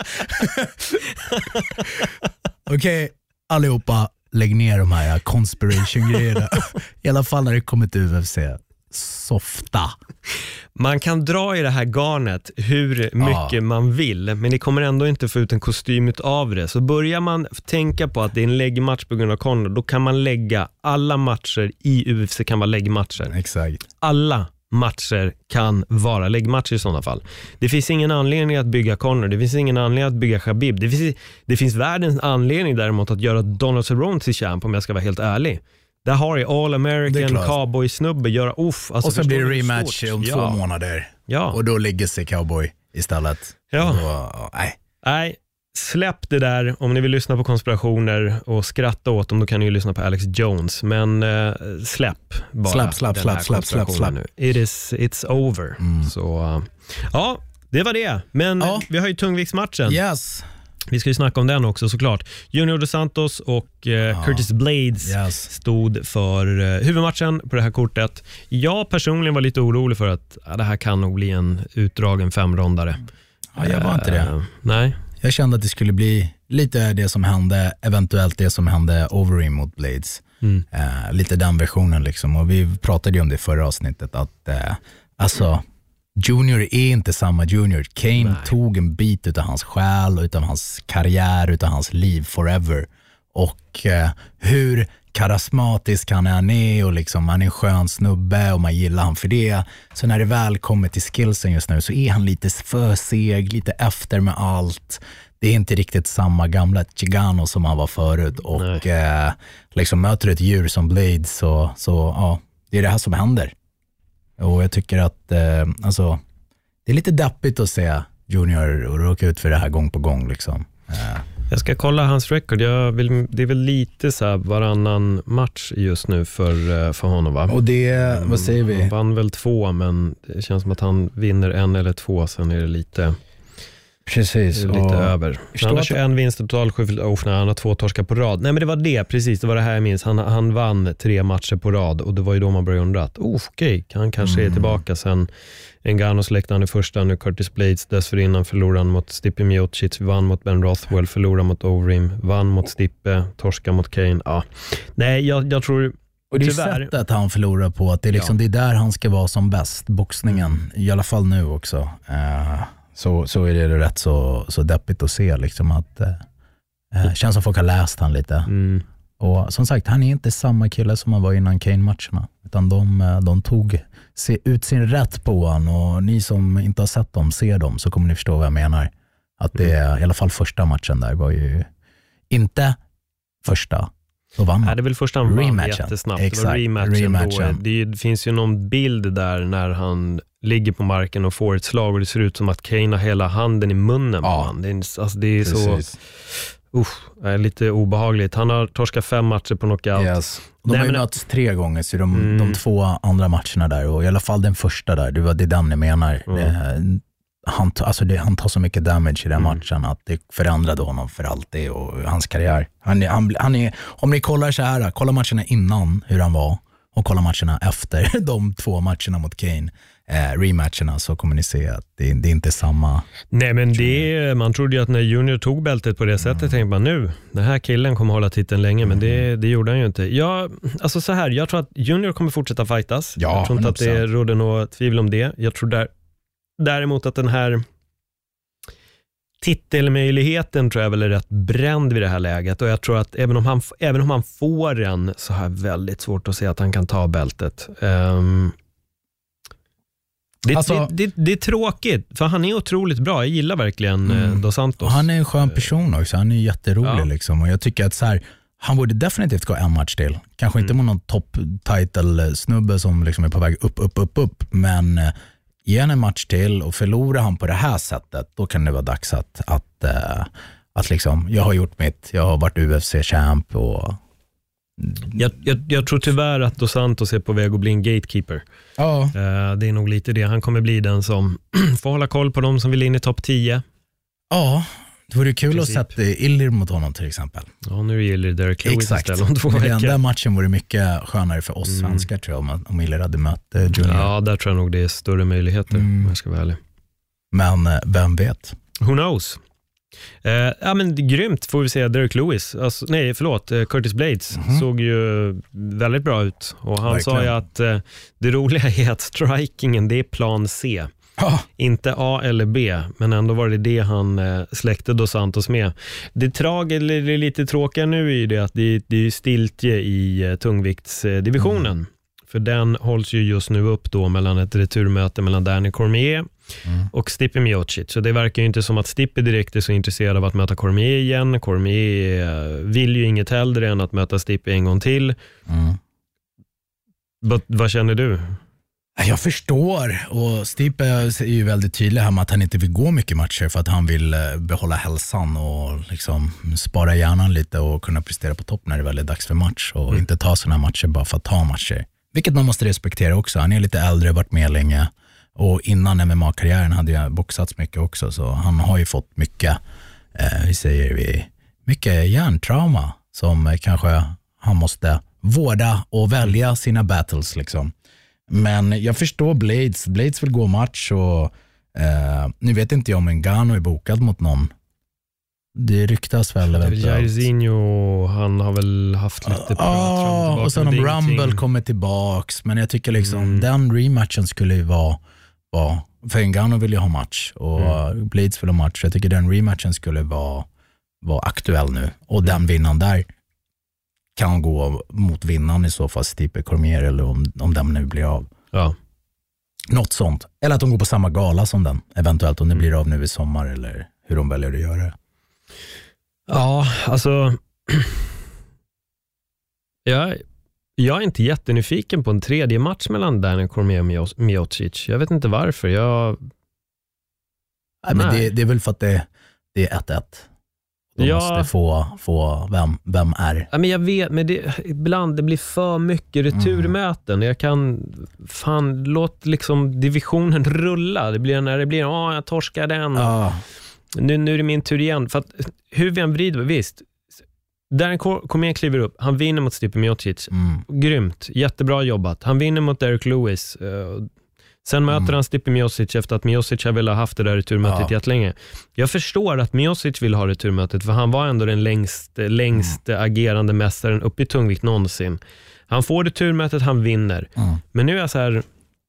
Okej, okay, allihopa, lägg ner de här conspiration-grejerna. I alla fall när det kommer till U F C. Softa. Man kan dra i det här garnet hur mycket ja. man vill, men det kommer ändå inte få ut en kostym av det. Så börjar man tänka på att det är en läggmatch på grund av Conor, då kan man lägga alla matcher i U F C kan vara läggmatcher. Exakt. Alla matcher kan vara läggmatcher i sådana fall. Det finns ingen anledning att bygga Conor. Det finns ingen anledning att bygga Khabib. Det finns, det finns världens anledning däremot att göra Donald Cerrone till champ, om jag ska vara helt ärlig. Där har ju All American Cowboy-snubbe göra uff. Alltså, och så blir det rematch om ja. två månader. Ja. Och då ligger sig Cowboy istället. Ja. Då, nej. nej, släpp det där. Om ni vill lyssna på konspirationer och skratta åt dem, då kan ni ju lyssna på Alex Jones. Men uh, släpp bara. Släpp, släpp, släpp, släpp, släpp, släpp. Nu. It is, it's over. Mm. Så, uh, ja, det var det. Men ja. vi har ju tungviktsmatchen. Yes. Vi ska ju snacka om den också såklart. Junior Dos Santos och eh, ja. Curtis Blades yes. stod för eh, huvudmatchen på det här kortet. Jag personligen var lite orolig för att ja, det här kan nog bli en utdragen femrondare. Ja, jag var inte det. Uh, nej. Jag kände att det skulle bli lite det som hände, eventuellt det som hände Overeem mot Blades. Mm. Uh, lite den versionen liksom. Och vi pratade ju om det i förra avsnittet att uh, alltså Junior är inte samma Junior. Kane Nej. tog en bit utav hans själ och utav hans karriär, utav hans liv forever. Och uh, hur karismatisk han är och liksom, han är en skön snubbe och man gillar han för det. Så när det väl kommer till skillsen just nu så är han lite för seg, lite efter med allt. Det är inte riktigt samma gamla Chigano som han var förut. Och eh, liksom möter ett djur som Blades så, så ja, det är det här som händer. Och jag tycker att eh, alltså, det är lite deppigt att se Junior råka ut för det här gång på gång liksom. Eh. Jag ska kolla hans record. Jag vill, det är väl lite så här varannan match just nu för, för honom, va? Och det, vad säger vi? Han vann väl två, men det känns som att han vinner en eller två, sen är det lite, precis. Det är lite över. Han har tjugoen vinst total, sju, oh, nej, han har två torskar på rad. Nej, men det var det, precis. Det var det här jag minns. Han, han vann tre matcher på rad och det var ju då man började undra att, oh, okej, okay, han kanske mm. är tillbaka sen. Ngannou släckte han i första, nu Curtis Blades, dessförinnan förlorade han mot Stipe Miocic, vann mot Ben Rothwell, förlorade mot Overeem, vann mot Stipe, torska mot Kane. Ja. Nej, jag, jag tror och det är tyvärr sättet han förlorar på, att det är, liksom, ja. det är där han ska vara som bäst, boxningen, i alla fall nu också. Uh, så, så är det rätt så, så deppigt att se liksom att uh, känns som folk har läst han lite. Mm. Och som sagt, han är inte samma kille som han var innan Kane-matcherna. Utan de, de tog se ut sin rätt på han. Och ni som inte har sett dem, ser dem, så kommer ni förstå vad jag menar. Att det, i alla fall första matchen där var ju inte första. Då vann han. Nej, det är väl första han vann jättesnabbt. Exakt. Det var rematchen. rematchen. Då. Det, det finns ju någon bild där när han ligger på marken och får ett slag. Och det ser ut som att Kane har hela handen i munnen ja. på han. Det är, alltså, det är så... Usch, är lite obehagligt. Han har torskat fem matcher på knockout. Yes. De har ju mötts tre gånger, så de, mm. de två andra matcherna där, och i alla fall den första där, det var det den jag menar. Mm. Det, han, alltså det, han tar så mycket damage i den mm. matchen att det förändrade honom för alltid och hans karriär. Han, han, han är, om ni kollar så här, kolla matcherna innan hur han var och kolla matcherna efter de två matcherna mot Kane, eh, rematcherna, så kommer ni se att det, det är inte samma. Nej, men det, man trodde ju att när Junior tog bältet på det sättet, mm. tänkte man nu, den här killen kommer hålla titeln länge, men det, det gjorde han ju inte. Jag, alltså så här, jag tror att Junior kommer fortsätta fightas. Ja, jag tror inte hundra procent att det råder något tvivel om det. Jag tror där, däremot att den här titelmöjligheten tror jag väl är rätt bränd vid det här läget, och jag tror att även om han, även om han får den, så har jag väldigt svårt att se att han kan ta bältet. Um, det, alltså, det, det, det är tråkigt, för han är otroligt bra. Jag gillar verkligen mm. Dos Santos. Han är en skön person också, han är jätterolig ja. liksom, och jag tycker att så här, han borde definitivt gå en match till. Kanske mm. inte med någon top title snubbe som liksom är på väg upp, upp, upp, upp, men ge en match till, och förlorar han på det här sättet, då kan det vara dags att, att, äh, att liksom, jag har gjort mitt, jag har varit U F C-champ och... Jag, jag, jag tror tyvärr att Dos Santos är på väg att bli en gatekeeper. Ja. Uh, det är nog lite det. Han kommer bli den som får hålla koll på dem som vill in i topp tio. Ja, det vore kul Princip. att sätta Illir mot honom till exempel. Ja, nu är Illir Derek Lewis istället om två veckor. Den där matchen vore mycket skönare för oss mm. svenskar, tror jag, om, om Illir hade mött uh, Junior. Ja, där tror jag nog det är större möjligheter, mm. om jag ska vara ärlig. Men uh, vem vet? Who knows? Uh, ja, men grymt får vi säga. Derek Lewis, alltså, nej förlåt, uh, Curtis Blades mm-hmm. såg ju väldigt bra ut, och han Verkligen. sa ju att uh, det roliga är att strikingen, det är plan C. Ah. Inte A eller B, men ändå var det det han uh, släckte Dos Santos med. Det trag, eller det lite tråkiga nu är ju det att det, det är stiltje i uh, tungviktsdivisionen. Mm. För den hålls ju just nu upp då mellan ett returmöte mellan Danny Cormier Mm. och Stipe Miocic. Så det verkar ju inte som att Stipe direkt är så intresserad av att möta Cormier igen. Cormier vill ju inget hellre än att möta Stipe en gång till. Mm. But, vad känner du? Jag förstår, och Stipe är ju väldigt tydlig här med att han inte vill gå mycket matcher för att han vill behålla hälsan och liksom spara hjärnan lite och kunna prestera på topp när det väl är dags för match, och mm. inte ta sådana matcher bara för att ta matcher. Vilket man måste respektera också. Han är lite äldre, varit med länge. Och innan M M A-karriären hade jag boxats mycket också, så han har ju fått mycket eh, vi säger vi, mycket hjärntrauma som kanske han måste vårda och välja sina battles liksom. Men jag förstår Blades. Blades vill gå match och eh, nu vet inte jag om Ngannou är bokad mot någon. Det ryktas väl eventuellt. Jairzinho, han har väl haft lite prat Ja, oh, och sen om Rumble ingenting. Kommer tillbaks. Men jag tycker liksom mm. den rematchen skulle ju vara, vara för Ngannou vill ju ha match och mm. Blades vill ha match. Jag tycker den rematchen skulle vara, vara aktuell nu. Och mm. den vinnaren där kan gå mot vinnaren i så fall, Stipe Cormier, eller om, om den nu blir av. Ja. Något sånt. Eller att de går på samma gala som den, eventuellt om det blir av nu i sommar, eller hur de väljer att göra det. Ja, alltså jag, jag är inte jättenyfiken på en tredje match mellan Daniel Cormier och Miocic. Jag vet inte varför. Jag... Nej, men det, det är väl för att det, det är ett ett. De ja. måste få, få vem, vem är. Ja, men jag vet, men det, ibland det blir för mycket returmöten. Mm. Jag kan, fan, låt liksom divisionen rulla. Det blir när det blir, ja, jag torskar den. Ja. Nu, nu är det min tur igen. För att hur vi än vrider, visst. Där kommer jag kliver upp. Han vinner mot Stipe Miocic. Mm. Grymt. Jättebra jobbat. Han vinner mot Derek Lewis. Sen möter mm. han Stipe Miocic efter att Miocic har velat ha haft det där returmötet ja. jättelänge. Jag förstår att Miocic vill ha returmötet, för han var ändå den längst, längst mm. agerande mästaren upp i tungvikt någonsin. Han får returmötet, han vinner. Mm. Men nu är jag så här...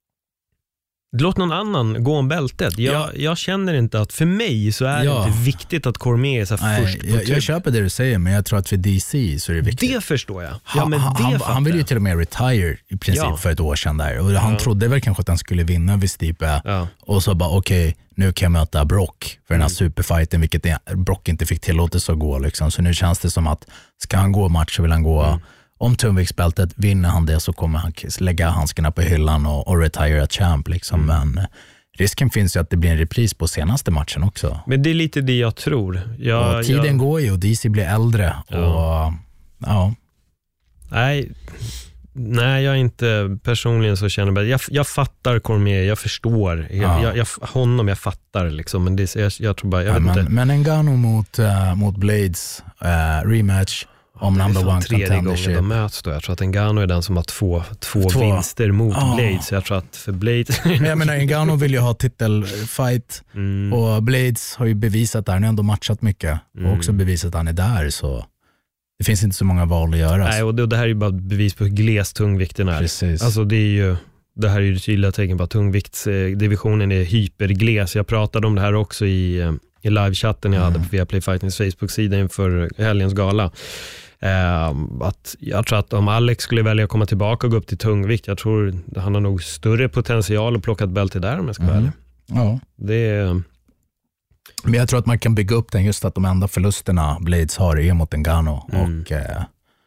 Låt någon annan gå om bältet. Jag, ja. jag känner inte att för mig så är ja. det inte viktigt att Cormier är så Nej, först på jag, jag köper det du säger, men jag tror att för D C så är det viktigt. Det förstår jag. Ja, men han, det han, han ville ju till och med retire i princip ja. för ett år sedan där. Och han ja. trodde väl kanske att han skulle vinna vid Stipe. Ja. Och så bara okej, okay, nu kan jag möta Brock för den här mm. superfighten, vilket Brock inte fick tillåtelse att gå liksom. Så nu känns det som att ska han gå match så vill han gå... Mm. Om tungviktsbältet, vinner han det så kommer han lägga handskarna på hyllan och, och retire champ liksom. Mm. Men risken finns ju att det blir en repris på senaste matchen också. Men det är lite det jag tror. Jag, och tiden jag... går ju och D C blir äldre. Ja. Och, ja. Nej, nej, jag är inte personligen så känner jag, jag fattar Cormier, jag förstår. Ja. Jag, jag, honom jag fattar liksom. Men det, jag, jag tror bara, jag ja, vet men, inte. Men Ngannou mot, uh, mot Blades uh, rematch. Om det number är one tredje gången de möts då. Jag tror att Ngannou är den som har två, två, två. vinster mot oh. Blades. Jag tror att för Blades... jag menar, Ngannou vill ju ha titelfight mm. och Blades har ju bevisat där. Han har ändå matchat mycket mm. och också bevisat att han är där. Så det finns inte så många val att göra. Nej, och det, och det här är ju bara bevis på hur gles tungvikten är. Precis. Alltså det är ju... Det här är ju tydliga tecken på att tungviktsdivisionen är hypergles. Jag pratade om det här också i, i livechatten jag mm. hade på Viaplay Fightings Facebook-sida inför helgens gala. Uh, att jag tror att om Alex skulle välja att komma tillbaka och gå upp till tungvikt, jag tror han har nog större potential att plocka ett bälte där om jag ska mm. välja. Ja. Det är... Men jag tror att man kan bygga upp den just att de enda förlusterna Blades har är mot Ngannou mm. och uh,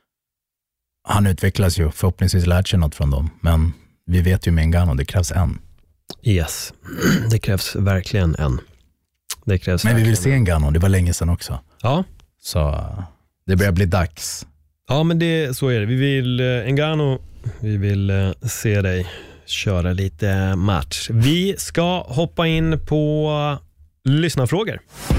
han utvecklas ju, förhoppningsvis lärt sig något från dem, men vi vet ju med Ngannou, det krävs en. Yes, det krävs verkligen en. Det krävs men vi vill se Ngannou, det var länge sedan också. Ja. Så... Det börjar bli dags. Ja, men det, så är det. Vi vill, eh, Ngannou, vi vill eh, se dig köra lite match. Vi ska hoppa in på lyssnarfrågor.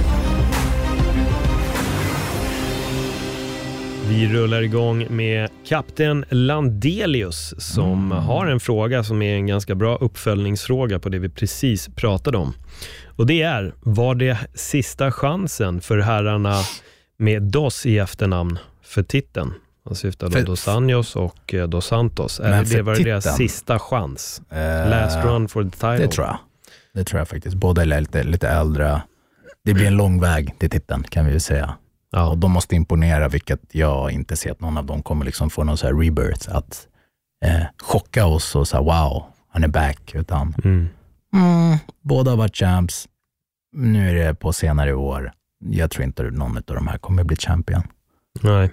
Vi rullar igång med kapten Landelius som mm. har en fråga som är en ganska bra uppföljningsfråga på det vi precis pratade om. Och det är, var det sista chansen för herrarna med Dos i efternamn för titeln? Han syftar då Dos Anjos och eh, Dos Santos. Är det var titeln, deras sista chans? Uh, Last run for the title? Det tror jag. Det tror jag faktiskt. Båda är lite, lite äldre. Det blir en lång väg till titeln, kan vi ju säga. Ja. Och de måste imponera, vilket jag inte ser att någon av dem kommer liksom få någon så här rebirth. Att eh, chocka oss och säga wow, han är back. Utan mm. Mm, båda har varit champs. Nu är det på senare år. Jag tror inte någon av de här kommer bli champion. Nej.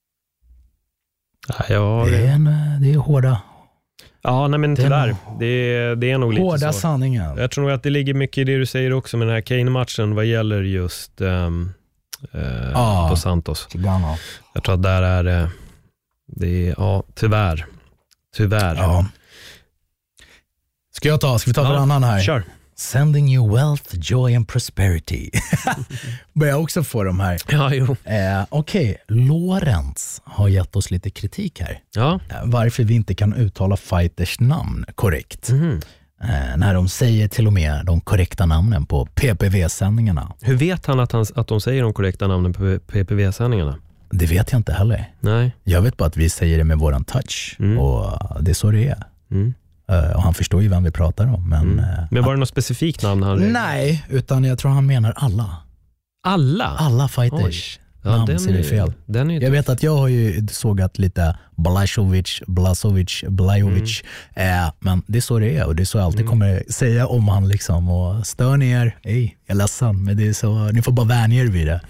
Ja, det, är en, det är hårda. Ja, nej men tyvärr. Det är, det är nog lite hårda så. sanningen. Jag tror nog att det ligger mycket i det du säger också med den här Kane-matchen vad gäller just um, uh, ah, Dos Santos. Chicano. Jag tror att där är det, det är, ja, tyvärr. Tyvärr. Ja. Ska jag ta, ska vi ta för ja, annan här? Kör. Sending you wealth, joy and prosperity. Börjar också få de här. Ja, jo. Eh, Okej, okay. Lorenz har gett oss lite kritik här. Ja. Eh, varför vi inte kan uttala fighters namn korrekt. Mm. Eh, när de säger till och med de korrekta namnen på P P V-sändningarna. Hur vet han att, han att de säger de korrekta namnen på P P V-sändningarna? Det vet jag inte heller. Nej. Jag vet bara att vi säger det med våran touch. Mm. Och det är så det är. Mm. Uh, och han förstår ju vem vi pratar om. Men, mm. uh, men var det något specifikt namn han reagerade? Nej, utan jag tror han menar alla. Alla? Alla fighters. Ja, namn ser det fel. Den är jag vet att jag har ju sågat lite Blažević, Blažević, Blajovic. Mm. Uh, men det är så det är. Och det är så jag alltid mm. kommer säga om han liksom. Och stör ni er, ej, jag är ledsen. Men det är så, ni får bara vänja er vid det.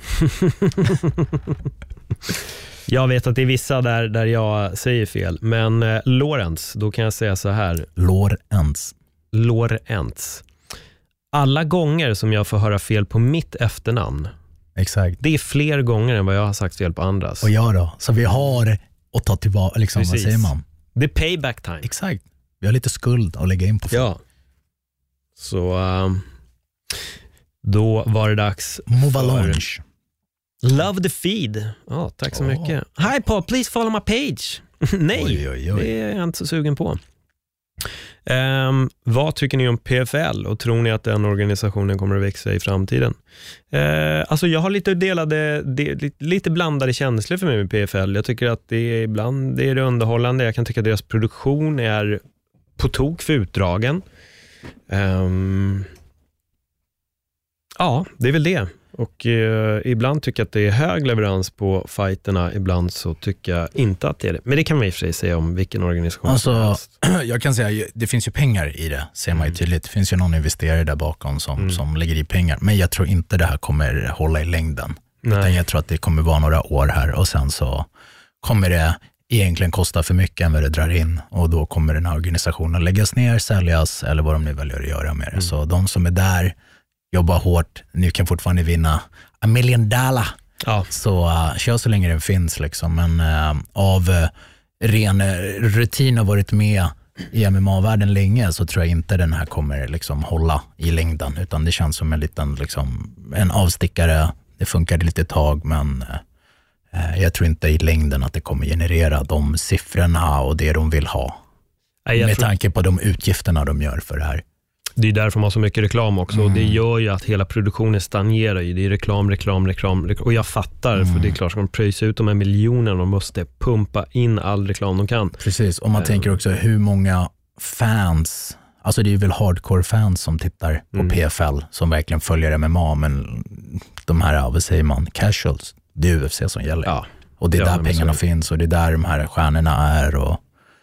Jag vet att det är vissa där, där jag säger fel. Men eh, Lorenz, då kan jag säga så här. Lorenz. Lorenz. Alla gånger som jag får höra fel på mitt efternamn. Exakt. Det är fler gånger än vad jag har sagt fel på andras. Och jag då? Så vi har att ta tillbaka, liksom, vad säger man? Det är payback time. Exakt. Vi har lite skuld att lägga in på. Ja. Så um, då var det dags för... Love the feed. Oh, tack så oh. mycket. Hi Paul, please follow my page. Nej, oj, oj, oj. Det är jag inte så sugen på. Um, vad tycker ni om P F L och tror ni att den organisationen kommer att växa i framtiden? Uh, alltså jag har lite delade, de, lite blandade känslor för mig med P F L. Jag tycker att det är ibland det är det underhållande. Jag kan tycka att deras produktion är på tok för utdragen. Um, ja, det är väl det. Och eh, ibland tycker jag att det är hög leverans på fighterna. Ibland så tycker jag inte att det är det. Men det kan man i och för sig säga om vilken organisation alltså, som helst. Jag kan säga, det finns ju pengar i det. Ser man ju tydligt. Det finns ju någon investerare där bakom som, mm. som lägger i pengar. Men jag tror inte det här kommer hålla i längden. Nej. Utan jag tror att det kommer vara några år här. Och sen så kommer det egentligen kosta för mycket än vad det drar in. Och då kommer den här organisationen läggas ner, säljas eller vad de nu väljer att göra med det. Mm. Så de som är där jobbar hårt, ni kan fortfarande vinna a million dollar. Ja. Så uh, kör så länge den finns liksom. Men uh, av uh, ren uh, rutin har varit med i M M A-världen länge så tror jag inte den här kommer liksom hålla i längden. Utan det känns som en liten liksom, en avstickare. Det funkade lite tag men uh, jag tror inte i längden att det kommer generera de siffrorna och det de vill ha. Nej, med tror... tanke på de utgifterna de gör för det här. Det är därför man har så mycket reklam också. Mm. Och det gör ju att hela produktionen stagnerar ju. Det är reklam, reklam, reklam. reklam. Och jag fattar, mm. för det är klart att de pröjsar ut de här miljonerna och måste pumpa in all reklam de kan. Precis, och man äh. tänker också hur många fans, alltså det är väl hardcore-fans som tittar på mm. P F L som verkligen följer M M A, men de här, vad säger man, casuals, det är U F C som gäller. Ja. Och det är ja, där pengarna så. finns och det är där de här stjärnorna är och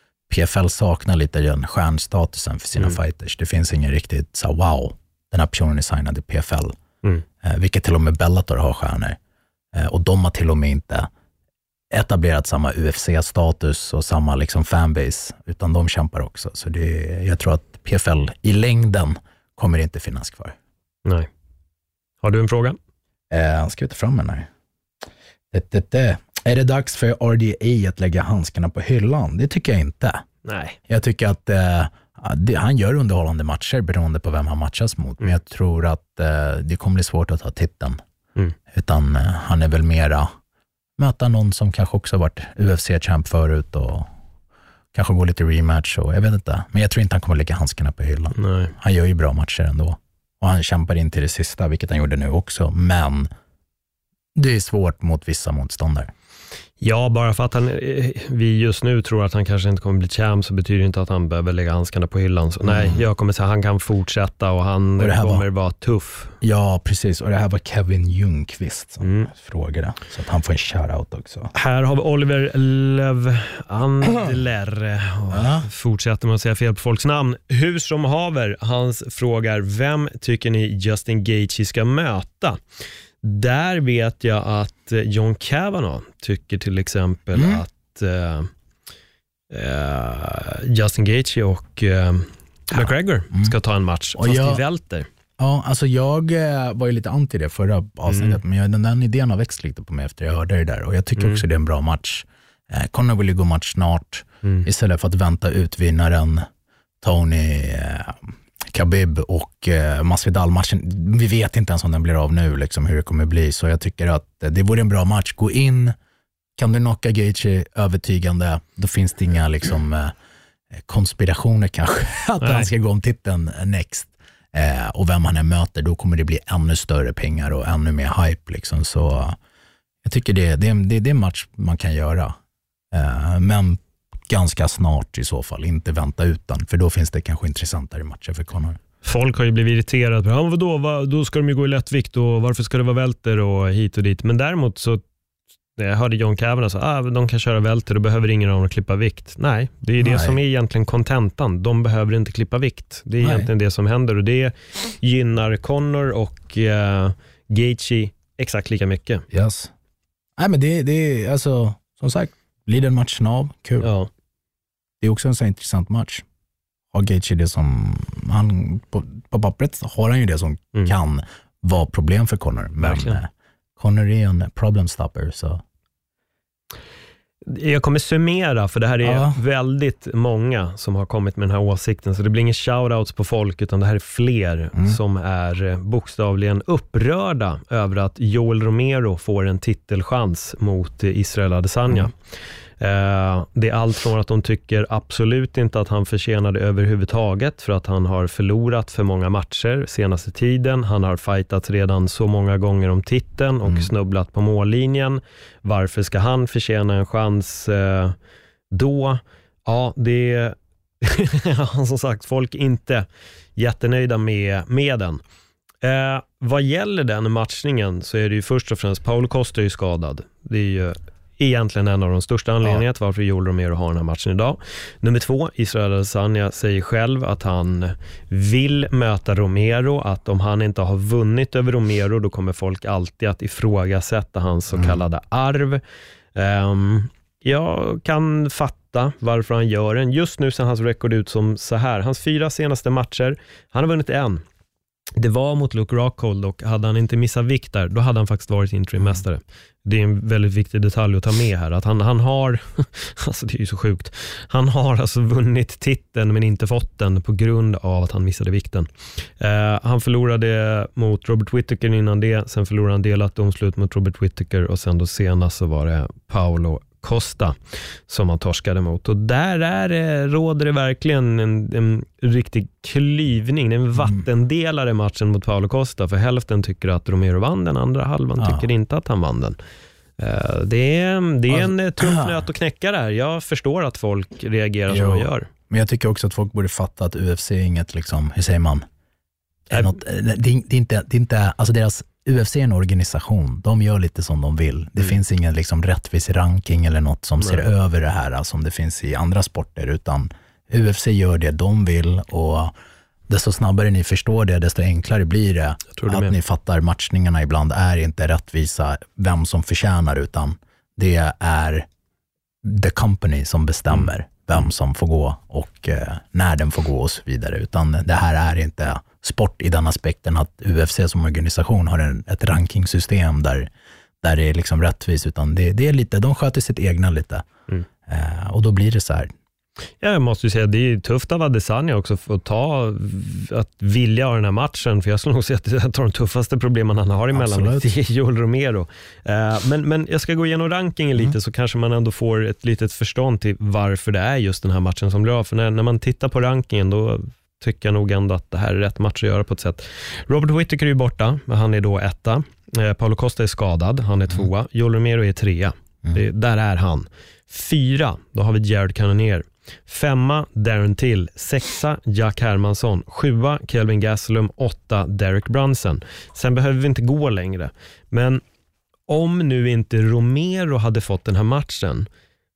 P F L saknar lite den stjärnstatusen för sina mm. fighters. Det finns ingen riktigt så wow, den här personen är signad i P F L. Mm. Eh, vilket till och med Bellator har stjärnor. Eh, och de har till och med inte etablerat samma U F C-status och samma liksom fanbase, utan de kämpar också. Så det, jag tror att P F L i längden kommer inte finnas kvar. Nej. Har du en fråga? Eh, ska vi ta fram den här? Det, det, det. Är det dags för R D A att lägga handskarna på hyllan? Det tycker jag inte. Nej. Jag tycker att eh, det, han gör underhållande matcher beroende på vem han matchas mot. Mm. Men jag tror att eh, det kommer bli svårt att ta titeln. Mm. Utan eh, han är väl mera möta någon som kanske också har varit U F C-champ förut och kanske gå lite rematch och jag vet inte. Men jag tror inte han kommer lägga handskarna på hyllan. Nej. Han gör ju bra matcher ändå. Och han kämpar in till det sista, vilket han gjorde nu också. Men det är svårt mot vissa motståndare. Ja, bara för att han, vi just nu tror att han kanske inte kommer bli champ så betyder det inte att han behöver lägga handskarna på hyllan. Så, mm. Nej, jag kommer säga att han kan fortsätta och han och kommer var, vara tuff. Ja, precis. Och det här var Kevin Ljungqvist som mm. frågade. Så att han får en shoutout också. Här har vi Oliver Löv-Andler. Ja. Fortsätter med att säga fel på folks namn. Hur som haver, hans frågar, vem tycker ni Justin Gaethje ska möta? Där vet jag att John Kavanagh tycker till exempel mm. att uh, uh, Justin Gaethje och uh, McGregor mm. ska ta en match fast jag, i välter. Ja, alltså jag var ju lite anti det förra avsnittet mm. men jag, den där idén har växt lite på mig efter jag hörde det där och jag tycker mm. också det är en bra match. Eh, Conor vill ju gå match snart mm. istället för att vänta ut vinnaren Tony eh, Khabib och eh, Masvidal-matchen, vi vet inte ens om den blir av nu, liksom, hur det kommer bli. Så jag tycker att eh, det vore en bra match. Gå in, kan du knocka Gaethje övertygande, då finns det inga liksom, eh, konspirationer kanske att Nej. han ska gå om titeln next. Eh, och vem han än möter, då kommer det bli ännu större pengar och ännu mer hype. Liksom. Så jag tycker det, det, det, det är en match man kan göra. Eh, men ganska snart i så fall, inte vänta utan, för då finns det kanske intressantare matcher för Conor. Folk har ju blivit irriterade. Ja, vadå, vad, då ska de ju gå i lättvikt och varför ska det vara välter och hit och dit. Men däremot så, jag hörde John Kavanagh säga att ah, de kan köra välter och behöver ingen av dem att klippa vikt. Nej, det är ju det som är egentligen kontentan. De behöver inte klippa vikt. Det är Nej. egentligen det som händer och det gynnar Conor och uh, Gaethje exakt lika mycket. Yes. Nej, men det, det är alltså, som sagt, blir det en match av, kul. Ja. Det är också en så intressant match. Har Gaethje det som han, på, på pappret har han ju det som mm. kan vara problem för Conor. Men eh, Conor är en problem stopper, så. Jag kommer summera, för det här är ja. väldigt många som har kommit med den här åsikten, så det blir ingen shoutouts på folk, utan det här är fler mm. som är bokstavligen upprörda över att Joel Romero får en titelchans mot Israel Adesanya. Mm. Eh, det är allt från att de tycker absolut inte att han förtjänade överhuvudtaget för att han har förlorat för många matcher senaste tiden. Han har fightat redan så många gånger om titeln och mm. snubblat på mållinjen. Varför ska han förtjäna en chans eh, då? Ja, det är som sagt, folk inte jättenöjda med, med den. Eh, vad gäller den matchningen så är det ju först och främst Paulo Costa är ju skadad. Det är ju egentligen en av de största anledningarna ja. till varför Joel Romero har den här matchen idag. Nummer två, Israel Adesanya säger själv att han vill möta Romero, att om han inte har vunnit över Romero då kommer folk alltid att ifrågasätta hans så kallade mm. arv. Um, jag kan fatta varför han gör den. Just nu ser hans rekord ut som så här. Hans fyra senaste matcher, han har vunnit en. Det var mot Luke Rockhold, och hade han inte missat vikt där, då hade han faktiskt varit interimmästare. Mm. Det är en väldigt viktig detalj att ta med här, att han, han har alltså det är ju så sjukt, han har alltså vunnit titeln men inte fått den på grund av att han missade vikten. Uh, han förlorade mot Robert Whittaker innan det, sen förlorade han delat domslut mot Robert Whittaker, och sen då senast så var det Paulo Costa som han torskade mot, och där är det, råder det verkligen en, en riktig klyvning, en vattendelare matchen mot Paulo Costa, för hälften tycker att Romero vann, den andra halvan ja. tycker inte att han vann den. Uh, det är, det är en alltså, tuff nöt att knäcka där. Jag förstår att folk reagerar jo, som de gör. Men jag tycker också att folk borde fatta att U F C är inget, liksom, hur säger man? Är något, det, det, är inte, det är inte, alltså deras U F C är en organisation, de gör lite som de vill. Det mm. finns ingen liksom rättvis ranking eller något som Nej. ser över det här som det finns i andra sporter, utan U F C gör det de vill, och desto snabbare ni förstår det, desto enklare blir det att med. ni fattar matchningarna ibland är inte rättvisa vem som förtjänar, utan det är the company som bestämmer mm. vem som får gå och eh, när den får gå och så vidare, utan det här är inte sport i den aspekten att U F C som organisation har en, ett rankingsystem där, där det är liksom rättvis, utan det, det är lite, de sköter sitt egna lite mm. eh, och då blir det så här. Ja, jag måste ju säga, det är tufft av Adesanya också för att ta, att vilja ha den här matchen, för jag skulle nog säga att det är ett av de tuffaste problemen han har emellan, det är Joel Romero. Uh, men, men jag ska gå igenom rankingen lite mm. så kanske man ändå får ett litet förstånd till varför det är just den här matchen som blir av, för när, när man tittar på rankingen då tycker jag nog ändå att det här är rätt match att göra på ett sätt. Robert Whittaker är ju borta, men han är då etta. Uh, Paulo Costa är skadad, han är tvåa. Mm. Joel Romero är trea. Mm. Det, där är han. Fyra, då har vi Jared Cannonier. Femma, Darren Till. Sexa, Jack Hermansson. Sjua, Kelvin Gastelum. Åtta, Derek Brunson. Sen behöver vi inte gå längre. Men om nu inte Romero hade fått den här matchen,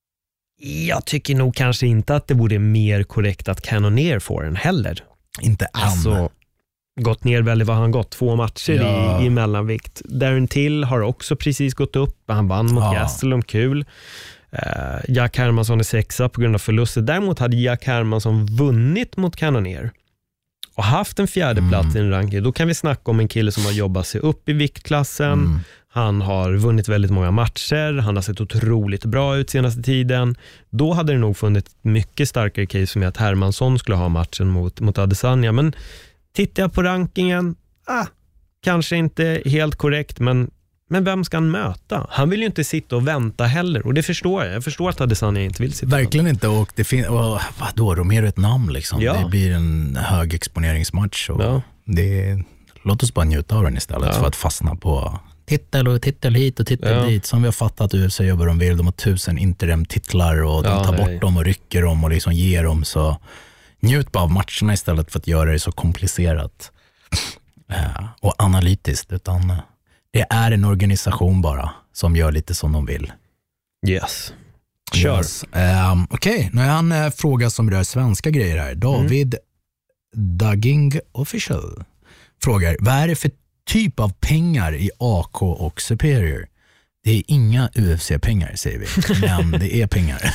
jag tycker nog kanske inte att det vore mer korrekt att Cannonier får den heller. Inte än. Alltså, gått ner väldigt vad han gått. Två matcher ja. i, i mellanvikt. Darren Till har också precis gått upp. Han vann mot ja. Gastelum, kul. Uh, Jack Hermansson är sexa på grund av förluster. Däremot hade Jack Hermansson vunnit mot Cannonier, och och haft en fjärde Mm. plats i en ranking, då kan vi snacka om en kille som har jobbat sig upp i viktklassen. Mm. Han har vunnit väldigt många matcher. Han har sett otroligt bra ut senaste tiden. Då hade det nog funnits mycket starkare case med att Hermansson skulle ha matchen mot, mot Adesanya. Men tittar jag på rankingen, ah, kanske inte helt korrekt, men, men vem ska han möta? Han vill ju inte sitta och vänta heller. Och det förstår jag. Jag förstår att Adesanya inte vill sitta. Verkligen inte. Och det fin- och vadå, Romero är ett namn liksom. Ja. Det blir en hög exponeringsmatch. Och Ja. det, låt oss bara njuta av den istället Ja. för att fastna på titel och titel hit och titel Ja. dit. Som vi har fattat, U F C gör vad de vill. De har tusen interim-titlar och de Ja, tar nej. bort dem och rycker dem och liksom ger dem. Så njut bara av matcherna istället för att göra det så komplicerat eh, och analytiskt. Utan eh, det är en organisation bara som gör lite som de vill. Yes. Kör. Yes. Um, Okej, okay. Nu har jag en uh, fråga som rör svenska grejer här. David mm. Daging Official frågar, vad är det för typ av pengar i A K och Superior? Det är inga U F C-pengar, säger vi. Men det är pengar.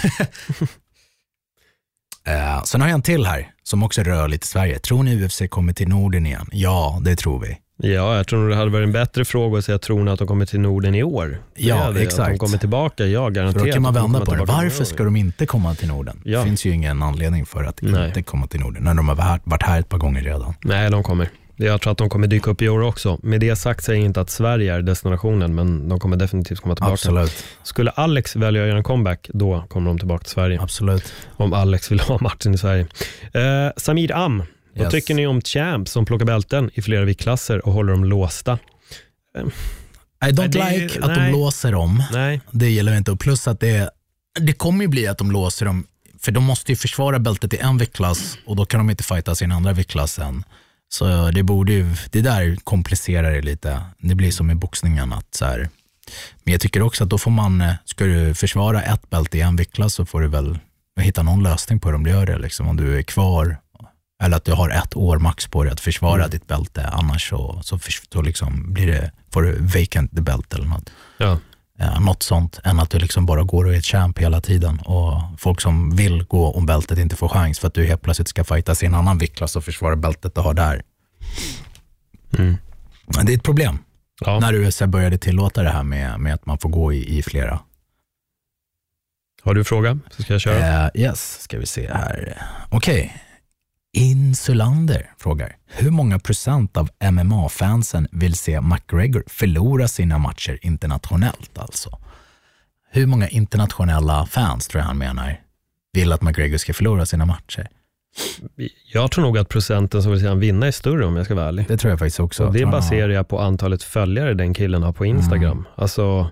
uh, sen har jag en till här som också rör lite Sverige. Tror ni U F C kommer till Norden igen? Ja, det tror vi. Ja, jag tror det hade varit en bättre fråga att säga, tror ni att de kommer till Norden i år? Ja, det, exakt. Att de kommer tillbaka, ja, garanterat. För då kan man att de vända kommer på det. tillbaka Varför ska de inte komma till Norden? Ja. Det finns ju ingen anledning för att Nej. inte komma till Norden när de har varit- varit här ett par gånger redan. Nej, de kommer. Jag tror att de kommer dyka upp i år också. Med det sagt säger jag inte att Sverige är destinationen, men de kommer definitivt komma tillbaka. Absolut. Skulle Alex välja att göra en comeback, då kommer de tillbaka till Sverige. Absolut. Om Alex vill ha matchen i Sverige. Eh, Samir Am, vad Yes. tycker ni om champs som plockar bälten i flera viktklasser och håller dem låsta? I don't Nej, det- like att nej. de låser dem. Nej, Det gillar jag inte. Och plus att det, det kommer ju bli att de låser dem. För de måste ju försvara bältet i en viktklass och då kan de inte fighta sin andra viktklassen. Så det borde ju, det där komplicerar det lite. Det blir som i boxningen att så här. Men jag tycker också att då får man, ska du försvara ett bälte i en viktklass så får du väl hitta någon lösning på det om du gör det. Liksom, om du är kvar eller att du har ett år max på dig att försvara mm. ditt bälte. Annars så, så, så liksom blir det, får du vacant the belt eller något. ja. Ja, något sånt än att du liksom bara går och är ett champ hela tiden och folk som vill gå om bältet inte får chans för att du helt plötsligt ska fighta sin annan viktklass och försvara bältet du har där. Mm. Det är ett problem Ja. när U F C började tillåta det här med, med att man får gå i, i flera. Har du en fråga? Så ska jag köra. Uh, yes, ska vi se här. Okej. Okay. Insulander frågar, hur många procent av M M A-fansen vill se McGregor förlora sina matcher internationellt alltså? Hur många internationella fans tror jag han menar vill att McGregor ska förlora sina matcher? Jag tror nog att procenten som vill se han vinna är större, om jag ska vara ärlig. Det tror jag faktiskt också. Och det Han har- baserar jag på antalet följare den killen har på Instagram. Mm. Alltså,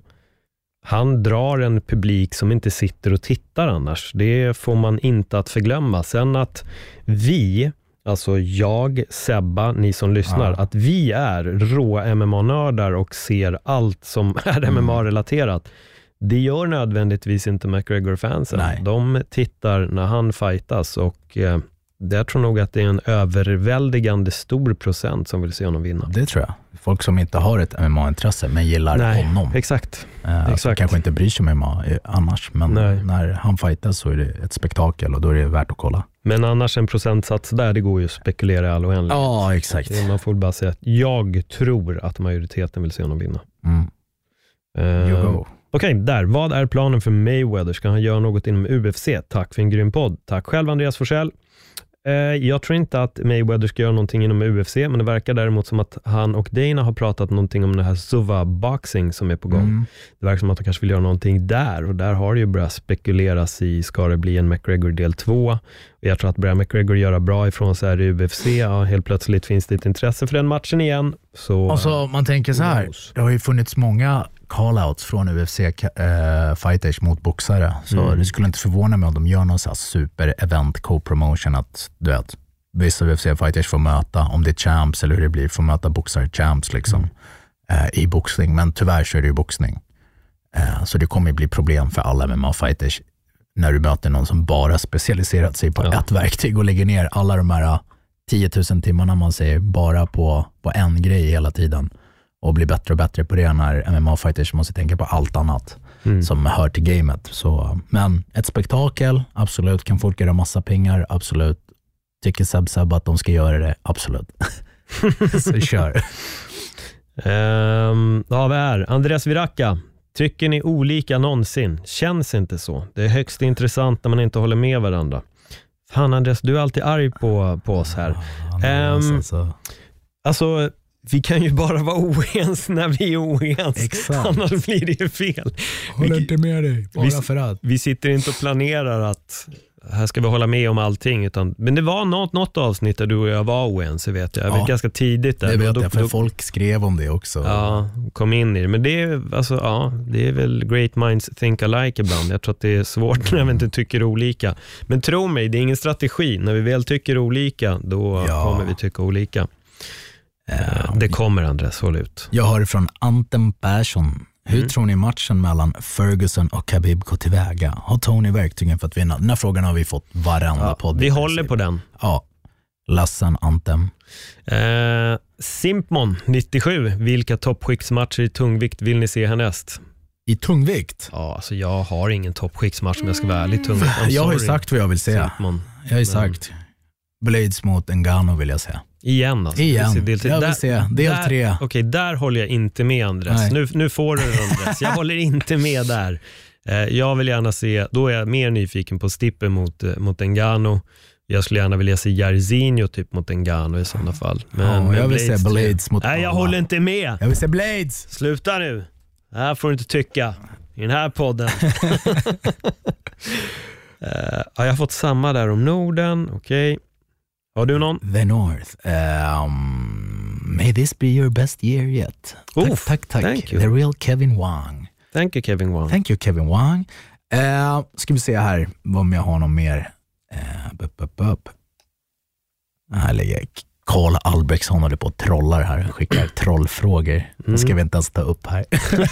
han drar en publik som inte sitter och tittar annars. Det får man inte att förglömma. Sen att vi, alltså jag, Sebba, ni som lyssnar, Ja. att vi är rå M M A-nördar och ser allt som är Mm. M M A-relaterat. Det gör nödvändigtvis inte McGregor-fansen. Nej. De tittar när han fightas och eh, jag tror nog att det är en överväldigande stor procent som vill se honom vinna. Det tror jag. Folk som inte har ett M M A-intresse men gillar Nej, honom. exakt. Eh, Som exakt. kanske inte bryr sig om M M A annars. Men Nej. när han fightas så är det ett spektakel och då är det värt att kolla. Men annars en procentsats där, det går ju att spekulera i all oändlighet. Ja, exakt. Det- Man får bara säga att jag tror att majoriteten vill se honom vinna. Mm. Eh, You go. Okej, där. Vad är planen för Mayweather? Ska han göra något inom U F C? Tack för en grym podd. Tack själv, Andreas Forsell. Eh, jag tror inte att Mayweather ska göra någonting inom U F C, men det verkar däremot som att han och Dana har pratat någonting om den här Zuva Boxing som är på gång. Mm. Det verkar som att de kanske vill göra någonting där, och där har det ju börjat spekuleras i, ska det bli en McGregor del två? Och jag tror att börjar McGregor göra bra ifrån sig här i U F C, ja, helt plötsligt finns det ett intresse för den matchen igen. Så, Alltså, man tänker så här, det har ju funnits många call-outs från U F C-fighters mot boxare. Så Mm. det skulle inte förvåna mig om de gör någon så här super-event co-promotion att, du vet, vissa U F C-fighters får möta, om det är champs eller hur det blir, får möta boxare-champs liksom, Mm. eh, i boxning. Men tyvärr så är det ju boxning. Eh, så det kommer ju bli problem för alla M M A-fighters när du möter någon som bara specialiserat sig på Ja. ett verktyg och lägger ner alla de här tio tusen timmarna man säger bara på, på en grej hela tiden och blir bättre och bättre på det när M M A-fighters måste tänka på allt annat Mm. som hör till gamet. Så, men ett spektakel, absolut. Kan folk göra massa pengar? Absolut. Tycker Sab Sab att de ska göra det? Absolut. Så kör. Um, ja, vad är? Andreas Viracka. Tycker ni olika någonsin? Känns inte så. Det är högst intressant när man inte håller med varandra. Fan Andreas, du är alltid arg på, på oss här. Um, alltså. alltså, vi kan ju bara vara oens när vi är oens. Exakt. Annars blir det ju fel. Håller inte med dig, bara vi, för att. Vi sitter inte och planerar att här ska vi hålla med om allting. Utan, men det var något, något avsnitt där du och jag var oense, vet jag. Jag vet ja, ganska tidigt där. Det vet då, jag, för då, folk skrev om det också. Ja, kom in i det. Men det är, alltså, ja, det är väl great minds think alike ibland. Jag tror att det är svårt när vi inte tycker olika. Men tro mig, det är ingen strategi. När vi väl tycker olika, då ja. kommer vi tycka olika. Uh, det kommer Andres, håll ut. Jag har från Anten Persson. Hur mm. tror ni matchen mellan Ferguson och Khabib går tillväga? Har Tony verktygen för att vinna? Den här frågan har vi fått varenda ja, podd. Vi håller på den. Ja. Lassan Antem. Eh, Simpmon nittiosju. Vilka toppskiktsmatcher i tungvikt vill ni se härnäst? I tungvikt? Ja, alltså jag har ingen toppskiktsmatch som jag ska vara ärlig. Tungvikt. Jag har ju sagt vad jag vill se. Simpmon. Jag har ju sagt Blades mot Ngannou vill jag säga. Igen alltså. Igen, del jag vill där, se del där, tre. Okej, okay, där håller jag inte med Andres. Nu, nu får du Andres. Jag håller inte med där. Eh, jag vill gärna se, då är jag mer nyfiken på Stippe mot, mot Ngannou. Jag skulle gärna vilja se Jairzinho typ mot Ngannou i sådana fall. Men ja, jag vill Blades se Blades mot... Nej, jag håller inte med. Jag vill se Blades. Sluta nu. Det här får du inte tycka. I den här podden. uh, ja, jag har fått samma där om Norden. Okej. Okay. Har du någon? The North. Um, may this be your best year yet. Oof, tack, tack, tack. The real Kevin Wang. Thank you, Kevin Wang. Thank you, Kevin Wang. Uh, ska vi se här om jag har någon mer. Uh, bup, bup, bup. Här ligger Karl Albrektsson håller på och trollar här. Skickar trollfrågor. Mm. Det ska vi inte ens ta upp här.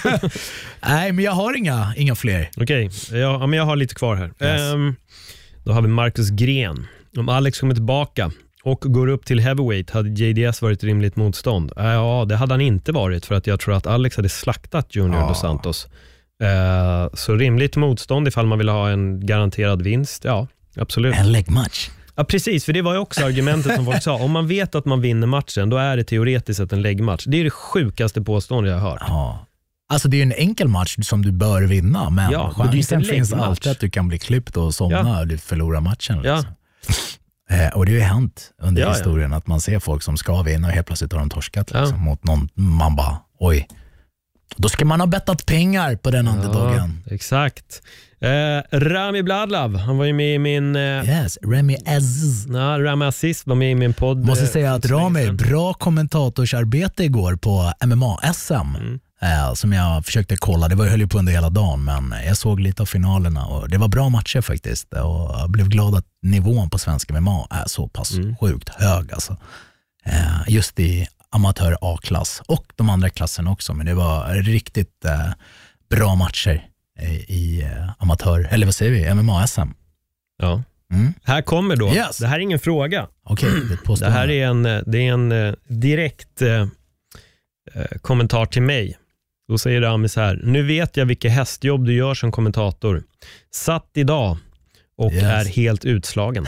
Nej, men jag har inga, inga fler. Okej, okay. ja, men jag har lite kvar här. Yes. Um, då har vi Marcus Gren. Om Alex kommer tillbaka och går upp till heavyweight, hade J D S varit rimligt motstånd? Ja, det hade han inte varit, för att jag tror att Alex hade slaktat Junior ja. dos Santos. Uh, så rimligt motstånd ifall man vill ha en garanterad vinst, ja, absolut. En läggmatch. Ja, precis, för det var ju också argumentet som folk sa. Om man vet att man vinner matchen, då är det teoretiskt sett en läggmatch. Det är det sjukaste påstående jag har hört. Ja. Alltså det är en enkel match som du bör vinna, men ja, chansen det finns alltid att du kan bli klippt och somna ja. och du förlorar matchen. Liksom. Ja. Eh, och det har ju hänt under ja, historien ja. att man ser folk som ska vinna och helt plötsligt har de torskat liksom, ja. mot någon. Man bara, oj. Då ska man ha bettat pengar på den underdogen. Ja, exakt. Eh, Rami Bladlav, han var ju med i min... Eh, yes, Rami Aziz. Na, Rami Aziz var med i min podd. Måste säga att Rami, bra kommentatorsarbete igår på M M A-S M. Mm. Eh, som jag försökte kolla. Det var, höll ju på under hela dagen, men jag såg lite av finalerna och det var bra matcher faktiskt. Och jag blev glad att nivån på svenska M M A är så pass mm. sjukt hög. Alltså. Eh, just i amatör A-klass och de andra klasserna också. Men det var riktigt eh, bra matcher i eh, amatör, eller vad säger vi, M M A-S M. Ja. Mm. Här kommer då, yes. det här är ingen fråga. Okay, det, det här är en, det är en eh, direkt eh, kommentar till mig. Då säger Rami så här: nu vet jag vilka hästjobb du gör som kommentator. Satt idag och yes. är helt utslagen.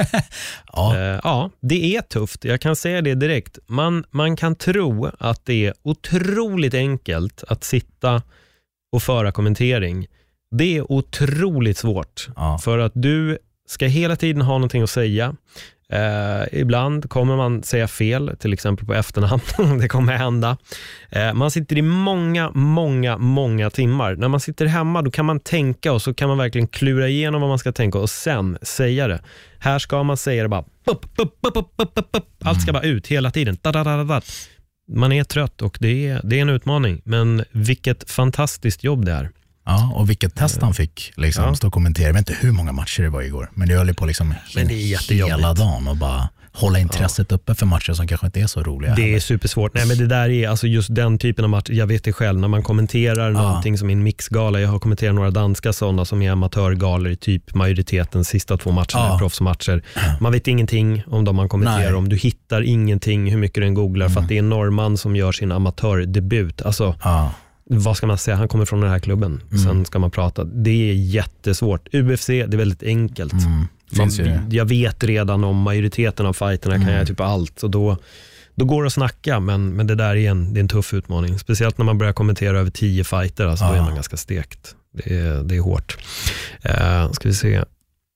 ja. Uh, ja, det är tufft. Jag kan säga det direkt. Man, man kan tro att det är otroligt enkelt att sitta och föra kommentering. Det är otroligt svårt. Ja. För att du ska hela tiden ha någonting att säga. Uh, ibland kommer man säga fel, till exempel på efternamn. Det kommer hända. Uh, man sitter i många, många, många timmar. När man sitter hemma, då kan man tänka och så kan man verkligen klura igenom vad man ska tänka och sen säga det. Här ska man säga det bara pup, pup, pup, pup, pup, pup. Allt ska bara ut hela tiden. Da, da, da, da. Man är trött och det är, det är en utmaning. Men vilket fantastiskt jobb det är. Ja, och vilket test han fick liksom, ja. stå och kommentera. Jag vet inte hur många matcher det var igår, men det höll på liksom men det är hela dagen och bara hålla intresset ja. uppe för matcher som kanske inte är så roliga. Det heller. är supersvårt. Nej, men det där är alltså just den typen av match. Jag vet det själv, när man kommenterar ja. någonting som är en mixgala. Jag har kommenterat några danska sådana som är amatörgalor i typ majoriteten sista två matcherna ja. är proffsmatcher. Man vet ingenting om de man kommenterar Nej. om. Du hittar ingenting hur mycket du än googlar mm. för att det är en norrman som gör sin amatördebut. Alltså ja. vad ska man säga? Han kommer från den här klubben. Mm. Sen ska man prata. Det är jättesvårt. U F C, det är väldigt enkelt. Mm. Man, ju... Jag vet redan om majoriteten av fighterna, mm. kan jag typ allt. Och då, då går det att snacka, men, men det där är en, det är en tuff utmaning. Speciellt när man börjar kommentera över tio fighter, alltså, ja. Då är man ganska stekt. Det är, det är hårt. Uh, ska vi se.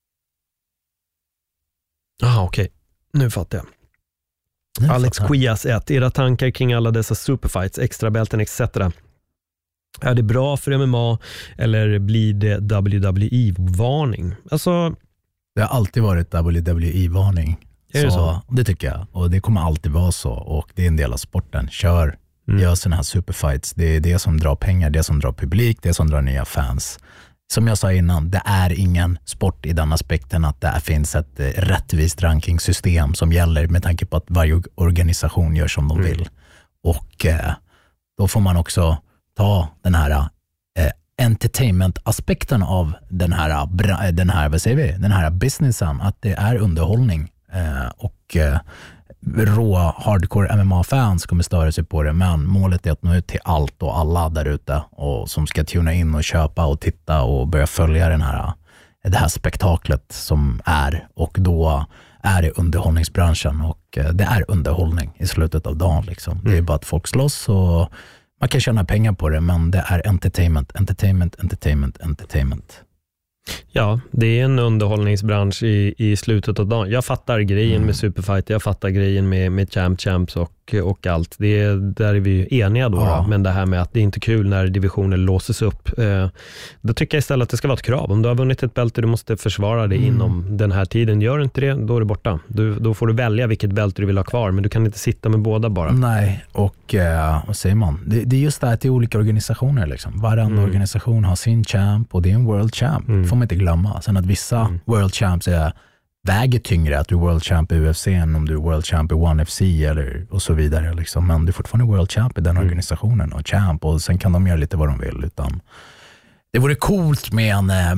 Jaha, okej. Okay. Nu fattar jag. Nu Alex Quias ett. Era tankar kring alla dessa superfights, extrabälten et cetera. Är det bra för M M A eller blir det W W E-varning? Alltså, det har alltid varit W W E-varning. Är det så, så? Det tycker jag. Och det kommer alltid vara så. Och det är en del av sporten. Kör, mm. gör sådana här superfights. Det är det som drar pengar, det som drar publik, det som drar nya fans. Som jag sa innan, det är ingen sport i den aspekten att det finns ett rättvist rankingsystem som gäller med tanke på att varje organisation gör som de vill. Mm. Och eh, då får man också ta den här eh, entertainment-aspekten av den här, den här, vad säger vi, den här businessen, att det är underhållning. Eh, och eh, rå hardcore M M A-fans kommer störa sig på det, men målet är att nå ut till allt och alla där ute och som ska tuna in och köpa och titta och börja följa den här, det här spektaklet som är, och då är det underhållningsbranschen och det är underhållning i slutet av dagen liksom. Mm. Det är bara att folk slåss och man kan tjäna pengar på det, men det är entertainment, entertainment, entertainment, entertainment. Ja, det är en underhållningsbransch i, i slutet av dagen. Jag fattar grejen mm. med Superfight, jag fattar grejen med, med Champ Champs och, och allt. Det är, där är vi ju eniga då, ja. då. Men det här med att det är inte kul när divisioner låses upp. Eh, då tycker jag istället att det ska vara ett krav. Om du har vunnit ett bälte, du måste försvara det mm. inom den här tiden. Gör du inte det, då är det borta. Du, då får du välja vilket bälte du vill ha kvar, men du kan inte sitta med båda bara. Nej, och eh, vad säger man? Det, det är just det här att det är olika organisationer. Liksom. Varenda mm. organisation har sin champ och det är en world champ. Mm. Får man inte glömma. Sen att vissa mm. world champs är, väger tyngre att du är world champ i U F C än om du är world champ i ONE F C eller, och så vidare. Liksom. Men du är fortfarande world champ i den mm. organisationen och champ, och sen kan de göra lite vad de vill. Utan det vore coolt med en uh,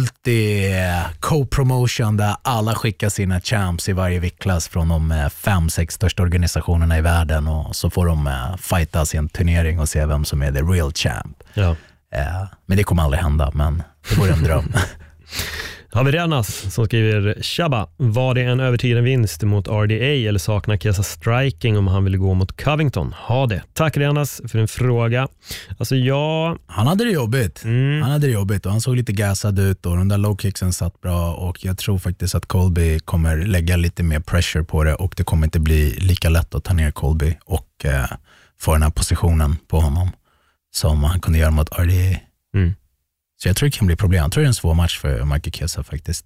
multi-co-promotion där alla skickar sina champs i varje viktklass från de uh, fem, sex största organisationerna i världen, och så får de uh, fightas i en turnering och se vem som är the real champ. Ja. Uh, men det kommer aldrig hända, men det vore en dröm. Har vi Renas som skriver: Shabba, var det en övertiden vinst mot R D A eller saknar Chiesa striking om han ville gå mot Covington? Ha det. Tack Renas för en fråga. Alltså jag... Han hade det jobbigt. Mm. Han hade det jobbigt och han såg lite gassad ut och de där low kicksen satt bra, och jag tror faktiskt att Colby kommer lägga lite mer pressure på det, och det kommer inte bli lika lätt att ta ner Colby och eh, få den här positionen på honom som han kunde göra mot R D A. Mm. Så jag tror det kan bli problem. Jag tror det är en svår match för Michael Chiesa faktiskt.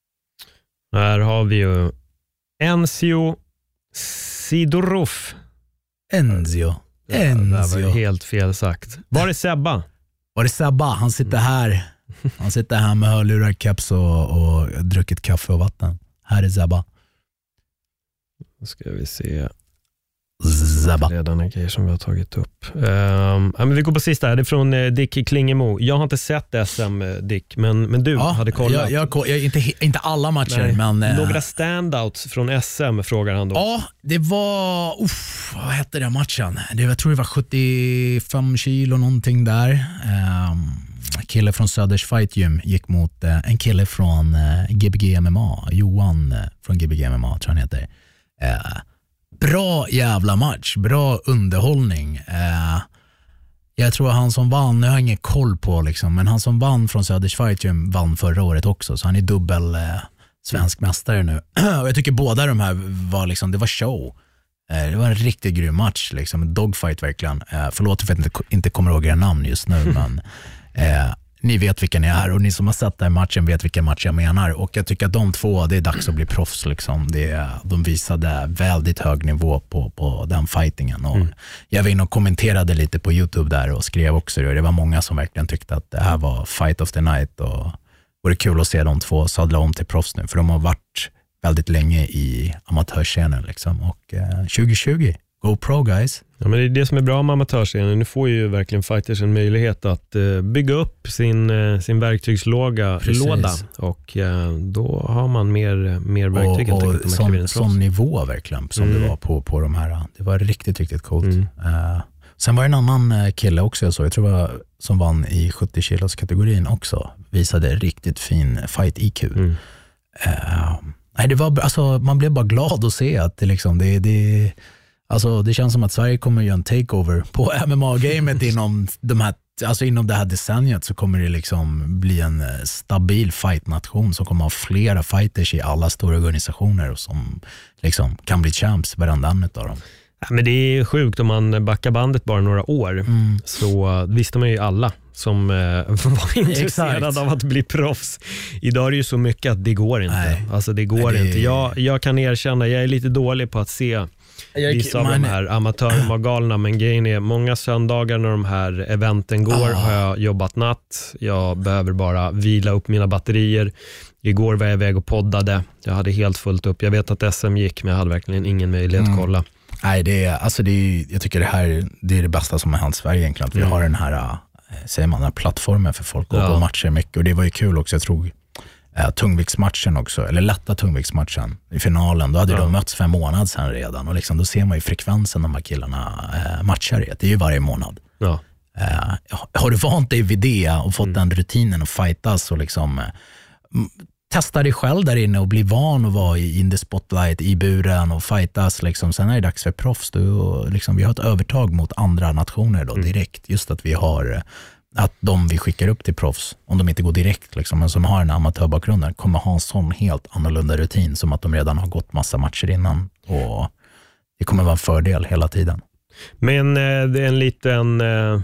Här har vi ju Enzio Sidorov. Enzio. Enzio. Det var helt fel sagt. Var är Sebba? Var är Sebba? Han sitter här. Han sitter här med hörlurar, caps och, och druckit kaffe och vatten. Här är Sebba. Då ska vi se. Zabba. Redan grejer som vi har tagit upp. Um, ja, men vi går på sista här. Det är från uh, Dick Klingemo. Jag har inte sett S M, Dick, men, men du ja, hade kollat. Jag, jag, jag, inte, inte alla matcher, Nej. men... Uh, Några standouts från S M frågar han då. Ja, det var... Uff, vad hette den matchen? Det, jag tror det var sjuttiofem kilo någonting där. Um, kille från Söders Fight Gym gick mot uh, en kille från uh, G B G M M A. Johan uh, från G B G M M A tror han heter. Uh, Bra jävla match, bra underhållning. Eh, jag tror han som vann, nu har jag ingen koll på liksom, men han som vann från Söders Fight Gym vann förra året också, så han är dubbel eh, svensk mästare nu. Och jag tycker båda de här var liksom, det var show. Eh, det var en riktigt grym match, liksom, en dogfight verkligen. Eh, förlåt för att jag inte, inte kommer ihåg era namn just nu, men eh, ni vet vilka ni är, och ni som har sett den här matchen vet vilken match jag menar, och jag tycker att de två, det är dags att bli proffs liksom. Det, de visade väldigt hög nivå på, på den fightingen, och mm. jag var inne och kommenterade lite på YouTube där och skrev också det, och det var många som verkligen tyckte att det här var fight of the night, och det är kul att se de två sadla om till proffs nu, för de har varit väldigt länge i amatörscenen liksom, och eh, tjugo tjugo Go pro guys. Ja, men det är det som är bra med amatörscenen. Nu får ju verkligen fighters en möjlighet att uh, bygga upp sin, uh, sin verktygslåda, låda, och uh, då har man mer, mer verktyg. Och, och som, som nivå verkligen som mm. det var på, på de här. Det var riktigt, riktigt coolt. Mm. Uh, sen var det en annan kille också jag såg. Jag tror det var som vann i sjuttio kilos kategorin också. Visade riktigt fin fight I Q. Mm. Uh, nej, det var, alltså, man blev bara glad att se att det, liksom, det, det, alltså, det känns som att Sverige kommer göra en takeover på M M A-gamet inom, de här, alltså, inom det här decenniet. Så kommer det liksom bli en stabil fight-nation som kommer ha flera fighters i alla stora organisationer och som liksom kan bli champs varenda en av dem. Ja, men det är sjukt om man backar bandet bara några år, mm. så visste man ju alla som eh, var intresserade Exakt. av att bli proffs. Idag är det ju så mycket att det går inte. Nej. Alltså det går Nej, det... inte. Jag, jag kan erkänna, jag är lite dålig på att se jag, vissa av man... de här amatörmagalna, men grejen är, många söndagar när de här eventen går ah. har jag jobbat natt. Jag behöver bara vila upp mina batterier. Igår var jag iväg och poddade. Jag hade helt fullt upp. Jag vet att S M gick, men jag hade verkligen ingen möjlighet mm. att kolla. Nej, det är, alltså det är, jag tycker det här det är det bästa som har hänt Sverige egentligen. Att vi mm. har den här, säger man, den här plattformen för folk att ja. gå matcher mycket. Och det var ju kul också, jag tror äh, tungviktsmatchen också, eller lätta tungviktsmatchen i finalen. Då hade ja. de mötts för en månad sedan redan. Och liksom, då ser man ju frekvensen de här killarna äh, matchar i. Det är ju varje månad. Ja. Äh, har du vant dig vid det och fått mm. den rutinen att fightas och liksom... Äh, testa dig själv där inne och bli van att vara i in the spotlight, i buren och fightas. Liksom. Sen är det dags för proffs. Och liksom, vi har ett övertag mot andra nationer då, mm. direkt. Just att vi har att de vi skickar upp till proffs, om de inte går direkt, liksom, men som har en amatörbakgrunden, kommer ha en sån helt annorlunda rutin som att de redan har gått massa matcher innan. Och det kommer vara en fördel hela tiden. Men eh, det är en liten... Eh...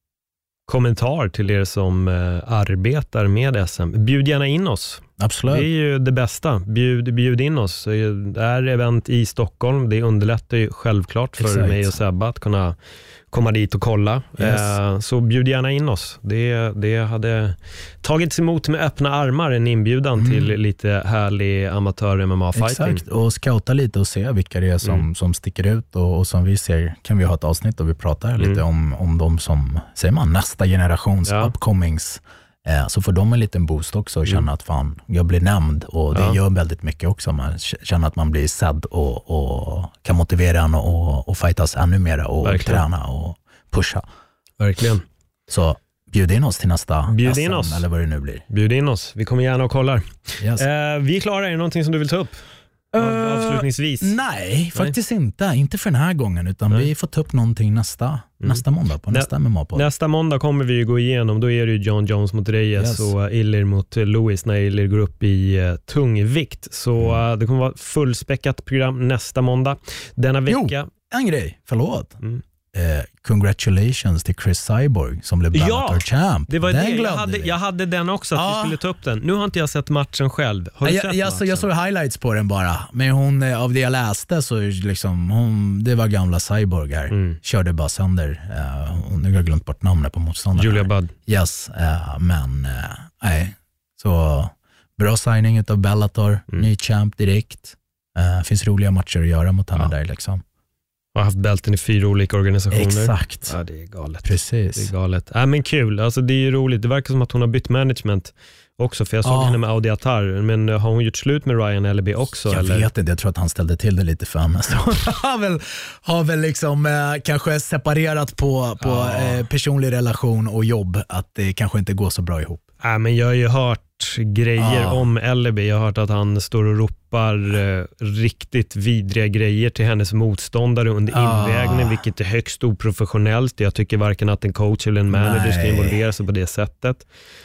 kommentar till er som eh, arbetar med S M. Bjud gärna in oss. Absolut. Det är ju det bästa. Bjud, bjud in oss. Det är event i Stockholm. Det underlättar ju självklart för Exakt. mig och Sebba att kunna komma dit och kolla. Yes. Eh, så bjud gärna in oss. Det, det hade tagits emot med öppna armar, en inbjudan mm. till lite härlig amatör-M M A-fighting. Exakt, och scouta lite och se vilka det är som, mm. som sticker ut. Och, och som vi ser kan vi ha ett avsnitt och vi pratar mm. lite om, om de som, säger man, nästa generations ja. upcomings. Eh, så får de en liten boost också och känna mm. att fan, jag blir nämnd. Och det ja. gör väldigt mycket också. Man känner att man blir sedd och, och kan motivera en och, och fightas ännu mer och Verkligen. träna och pusha. Verkligen. Så bjud in oss till nästa bjud S M in oss. eller vad det nu blir. Bjud in oss. Vi kommer gärna och kollar. Yes. Eh, vi är klara. Är det någonting som du vill ta upp? Uh, avslutningsvis? Nej, nej, faktiskt inte. Inte för den här gången, utan nej. vi får ta upp någonting nästa, mm. nästa måndag på nästa M M A-podd. Nästa måndag kommer vi ju gå igenom. Då är det ju John Jones mot Reyes yes. och Illir mot Lewis när Illir går upp i uh, tungvikt. Så mm. uh, det kommer vara fullspäckat program nästa måndag. Denna vecka... Jo, en grej. Förlåt. Mm. Eh, congratulations till Chris Cyborg som blev Bellator ja, champ. Det var den det. Jag hade, jag hade den också att ja. vi skulle ta upp den. Nu har inte jag sett matchen själv. Har du jag, sett jag, matchen? Jag såg highlights på den bara. Men hon, av det jag läste så liksom, hon, det var gamla Cyborg här. Mm. Körde bara sönder. Uh, nu har jag glömt bort namnet på motståndaren. Julia Budd. Yes, uh, men uh, nej. Så bra signing utav Bellator. Mm. Ny champ direkt. Uh, finns roliga matcher att göra mot henne ja. där liksom. Har haft bälten i fyra olika organisationer. Exakt. Ja, det är galet. Precis. Det är galet. Ja, men kul. Alltså, det är ju roligt. Det verkar som att hon har bytt management också. För jag såg ja. henne med Audi Attar. Men har hon gjort slut med Ryan Ellerby också? Jag eller? vet inte. Jag tror att han ställde till det lite för henne. Så har väl, har väl liksom eh, kanske separerat på, på ja. eh, personlig relation och jobb. Att det kanske inte går så bra ihop. Ja, men jag har ju hört grejer ah. om Ellerby. Jag har hört att han står och ropar eh, riktigt vidriga grejer till hennes motståndare under ah. invägningen, vilket är högst oprofessionellt. Jag tycker varken att en coach eller en manager Nej. ska involvera sig på det sättet.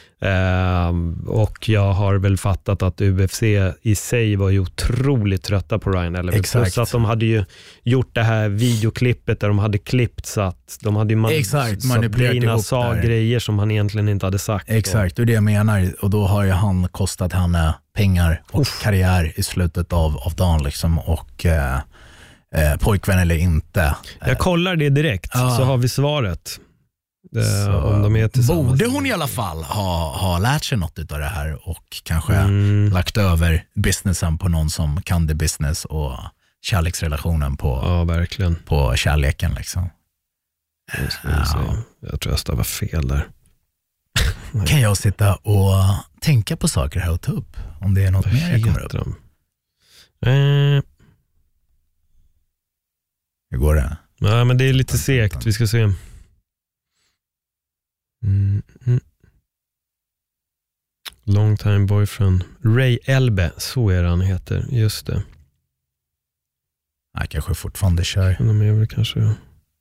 Uh, och jag har väl fattat att U F C i sig var ju otroligt trötta på Ryan Ellerby. Exakt. Så att de hade ju gjort det här videoklippet där de hade klippt så att de hade ju man- Exakt, så att Brina sa där. grejer som han egentligen inte hade sagt. Exakt, och det jag menar. Och då har ju han kostat henne pengar och Uff. karriär i slutet av, av dagen liksom. Och eh, eh, pojkvän eller inte. Jag kollar det direkt ah. så har vi svaret. Så, om de är borde hon i alla fall ha, ha lärt sig något av det här och kanske mm. lagt över businessen på någon som kan det business och kärleksrelationen på, ja, verkligen. på kärleken liksom. Jag, ja. jag tror jag stavar fel där. Kan jag sitta och tänka på saker här och ta upp om det är något Vad mer jag kommer upp? De? Eh. Hur går det? Nej, men det är lite segt. Vi ska se. Mm, mm. Long time boyfriend. Ray Elbe, så är han heter. Just det. Nej, kanske fortfarande kör. De är väl kanske...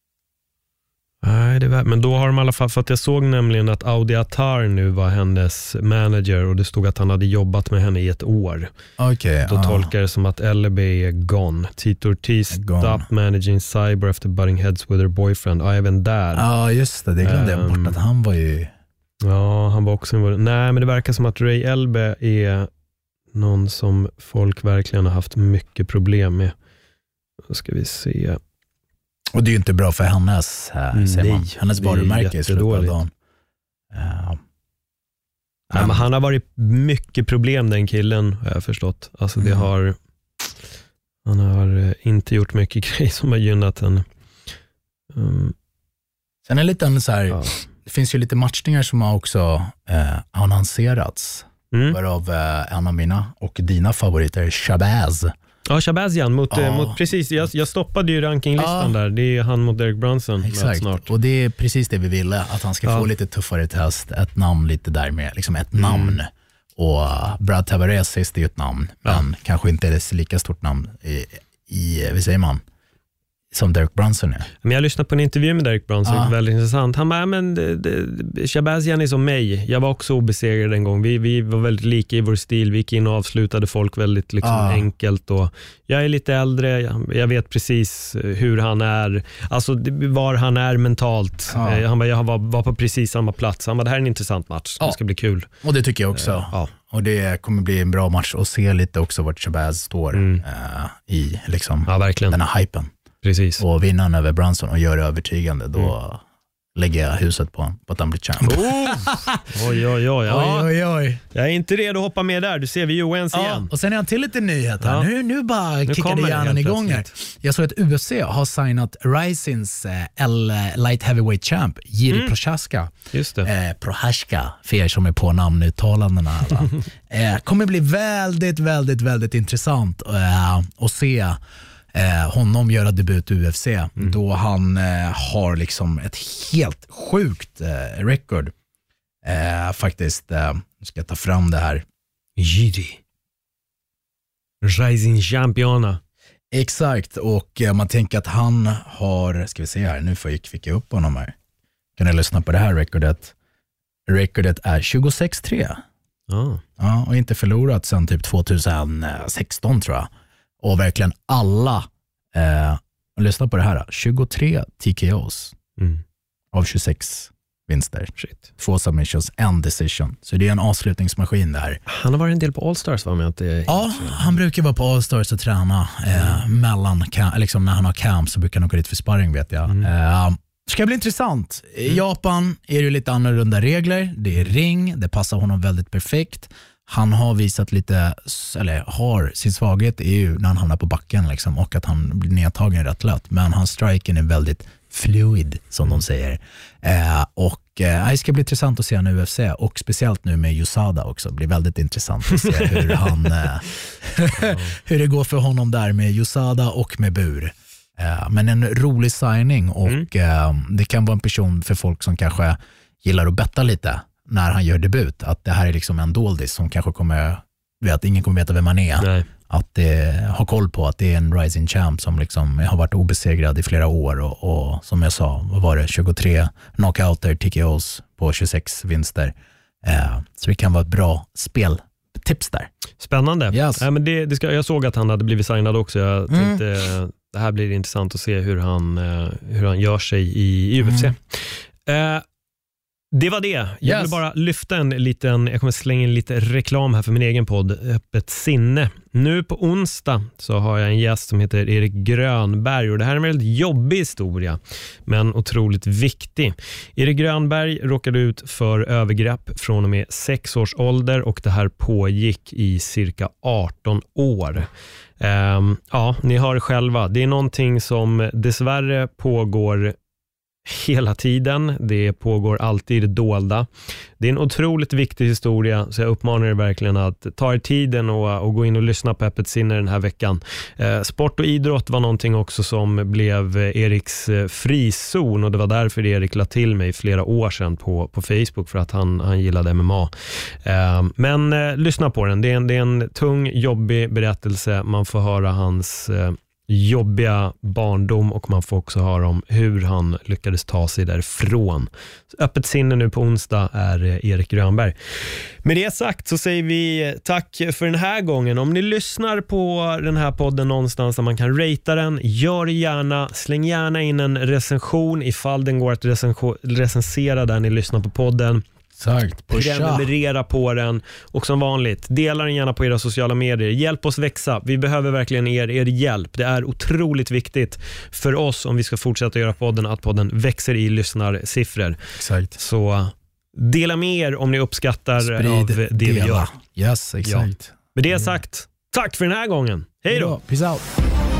Nej, det var... Men då har de i alla fall, för att jag såg nämligen att Audi Attar nu var hennes manager och det stod att han hade jobbat med henne i ett år. Okay, då ah. tolkar det som att L B är gone. Tito Ortiz stopped managing Cyber after butting heads with her boyfriend. Ja, även där. Ja, ah, just det. Det glömde jag bort att han var ju... Ja, han var också... Nej, men det verkar som att Ray Elbe är någon som folk verkligen har haft mycket problem med. Då ska vi se... Och det är ju inte bra för hennes, här, säger man. Hennes varumärke i slutet av dagen. Uh, ja, men han har varit mycket problem, den killen, har jag förstått. Alltså det mm. har... Han har inte gjort mycket grejer som har gynnat henne. Um, Sen är det lite så här... Ja. Det finns ju lite matchningar som har också eh, annonserats. Mm. Varav eh, en av mina och dina favoriter, Shabazz. Ja, Shabazian mot, ja. mot precis, jag, jag stoppade ju rankinglistan ja. där. Det är han mot Derek Brunson. Exakt, snart. Och det är precis det vi ville. Att han ska ja. få lite tuffare test. Ett namn lite där med, liksom ett mm. namn. Och Brad Tavares sist är ju ett namn. Ja. Men kanske inte är det lika stort namn i, i vad säger man? Som Derek Brunson är. Men jag lyssnade på en intervju med Derek Brunson, ah. väldigt intressant. Han bara, men Shabazian är som mig. Jag var också obesegrad en gång. Vi, vi var väldigt lika i vår stil. Vi gick in och avslutade folk väldigt liksom, ah. enkelt. Och jag är lite äldre. Jag, jag vet precis hur han är. Alltså var han är mentalt. Ah. Han bara, jag var, var på precis samma plats. Han bara, det här är en intressant match. Ah. Det ska bli kul. Och det tycker jag också. Uh, ah. Och det kommer bli en bra match att se lite också vart Shabazz står mm. uh, i liksom, ja, verkligen. Den här hypen. Precis. Och vinna han över Brunson och göra övertygande, då mm. lägger jag huset på, på att han blir champ. Oh. oj, oj, oj, ja. oj, oj, oj. Jag är inte redo att hoppa med där. Du ser vi ju oense ja, igen. Och sen är han till lite nyheter. Ja. Nu, nu bara nu kickade hjärnan igång här. Jag såg att U F C har signat Risings eh, L Light Heavyweight Champ, Jiri mm. Prochazka. Just det. Eh, Prochazka, för er som är på namnuttalandena. eh, kommer bli väldigt, väldigt, väldigt intressant eh, att se Eh, honom göra debut i U F C mm. då han eh, har liksom ett helt sjukt eh, record eh, faktiskt eh, ska jag ta fram det här. Jiri Rising Championa. Exakt, och eh, man tänker att han har, ska vi se här, nu får jag klicka upp honom här. Kan ni lyssna på det här recordet? Recordet är tjugosex tre. Ah. Ja, och inte förlorat sedan typ tjugohundrasexton tror jag. Och verkligen alla, eh, lyssna på det här, tjugotre T K Os mm. av tjugosex vinster. Shit. Två submissions, en decision. Så det är en avslutningsmaskin där. Han har varit en del på All-Stars, va? Med att det ja, han brukar vara på All-Stars och träna eh, mm. mellan, liksom när han har camp så brukar han åka dit för sparring, vet jag. Mm. Eh, ska bli intressant. I mm. Japan är det lite annorlunda regler. Det är ring, det passar honom väldigt perfekt. Han har visat lite, eller har sin svaghet är ju när han hamnar på backen liksom, och att han blir nedtagen rätt lätt. Men hans striken är väldigt fluid, som mm. de säger. Eh, och eh, det ska bli intressant att se han i U F C, och speciellt nu med U S A D A också. Det blir väldigt intressant att se hur, han, eh, hur det går för honom där med U S A D A och med bur. Eh, men en rolig signing, och mm. eh, det kan vara en person för folk som kanske gillar att betta lite när han gör debut, att det här är liksom en doldis som kanske kommer, vet, ingen kommer veta vem man är. Nej. Att det, ha koll på att det är en rising champ som liksom har varit obesegrad i flera år, och, och som jag sa, vad var det, tjugotre knockouter, T K Os på tjugosex vinster. Eh, så det kan vara ett bra speltips där. Spännande. Yes. Äh, men det, det ska, jag såg att han hade blivit signad också. Jag tänkte, mm. det här blir intressant att se hur han, hur han gör sig i, i U F C. Mm. Eh, Det var det. Jag yes. vill bara lyfta en liten, jag kommer slänga in lite reklam här för min egen podd, Öppet sinne. Nu på onsdag så har jag en gäst som heter Erik Grönberg, och det här är en väldigt jobbig historia, men otroligt viktig. Erik Grönberg råkade ut för övergrepp från och med sex års ålder, och det här pågick i cirka arton år. Um, ja, ni hör själva. Det är någonting som dessvärre pågår hela tiden. Det pågår alltid i det dolda. Det är en otroligt viktig historia, så jag uppmanar er verkligen att ta er tiden och, och gå in och lyssna på Öppet sinne den här veckan. Eh, sport och idrott var någonting också som blev Eriks frizon, och det var därför Erik la till mig flera år sedan på, på Facebook, för att han, han gillade M M A. Eh, men eh, lyssna på den. Det är, en, det är en tung, jobbig berättelse. Man får höra hans eh, jobbiga barndom, och man får också höra om hur han lyckades ta sig därifrån. Så Öppet sinne nu på onsdag är Erik Grönberg. Med det sagt så säger vi tack för den här gången. Om ni lyssnar på den här podden någonstans där man kan ratea den, gör gärna, släng gärna in en recension ifall den går att recension, recensera där ni lyssnar på podden. Exakt, prenumerera på den, och som vanligt, dela den gärna på era sociala medier. Hjälp oss växa, vi behöver verkligen er, er hjälp. Det är otroligt viktigt för oss om vi ska fortsätta göra podden, att podden växer i lyssnarsiffror. Exakt. Så dela med er om ni uppskattar Sprid, av det dela. vi gör. Yes, exakt. Ja. Med det sagt, tack för den här gången. Hej då! Peace out.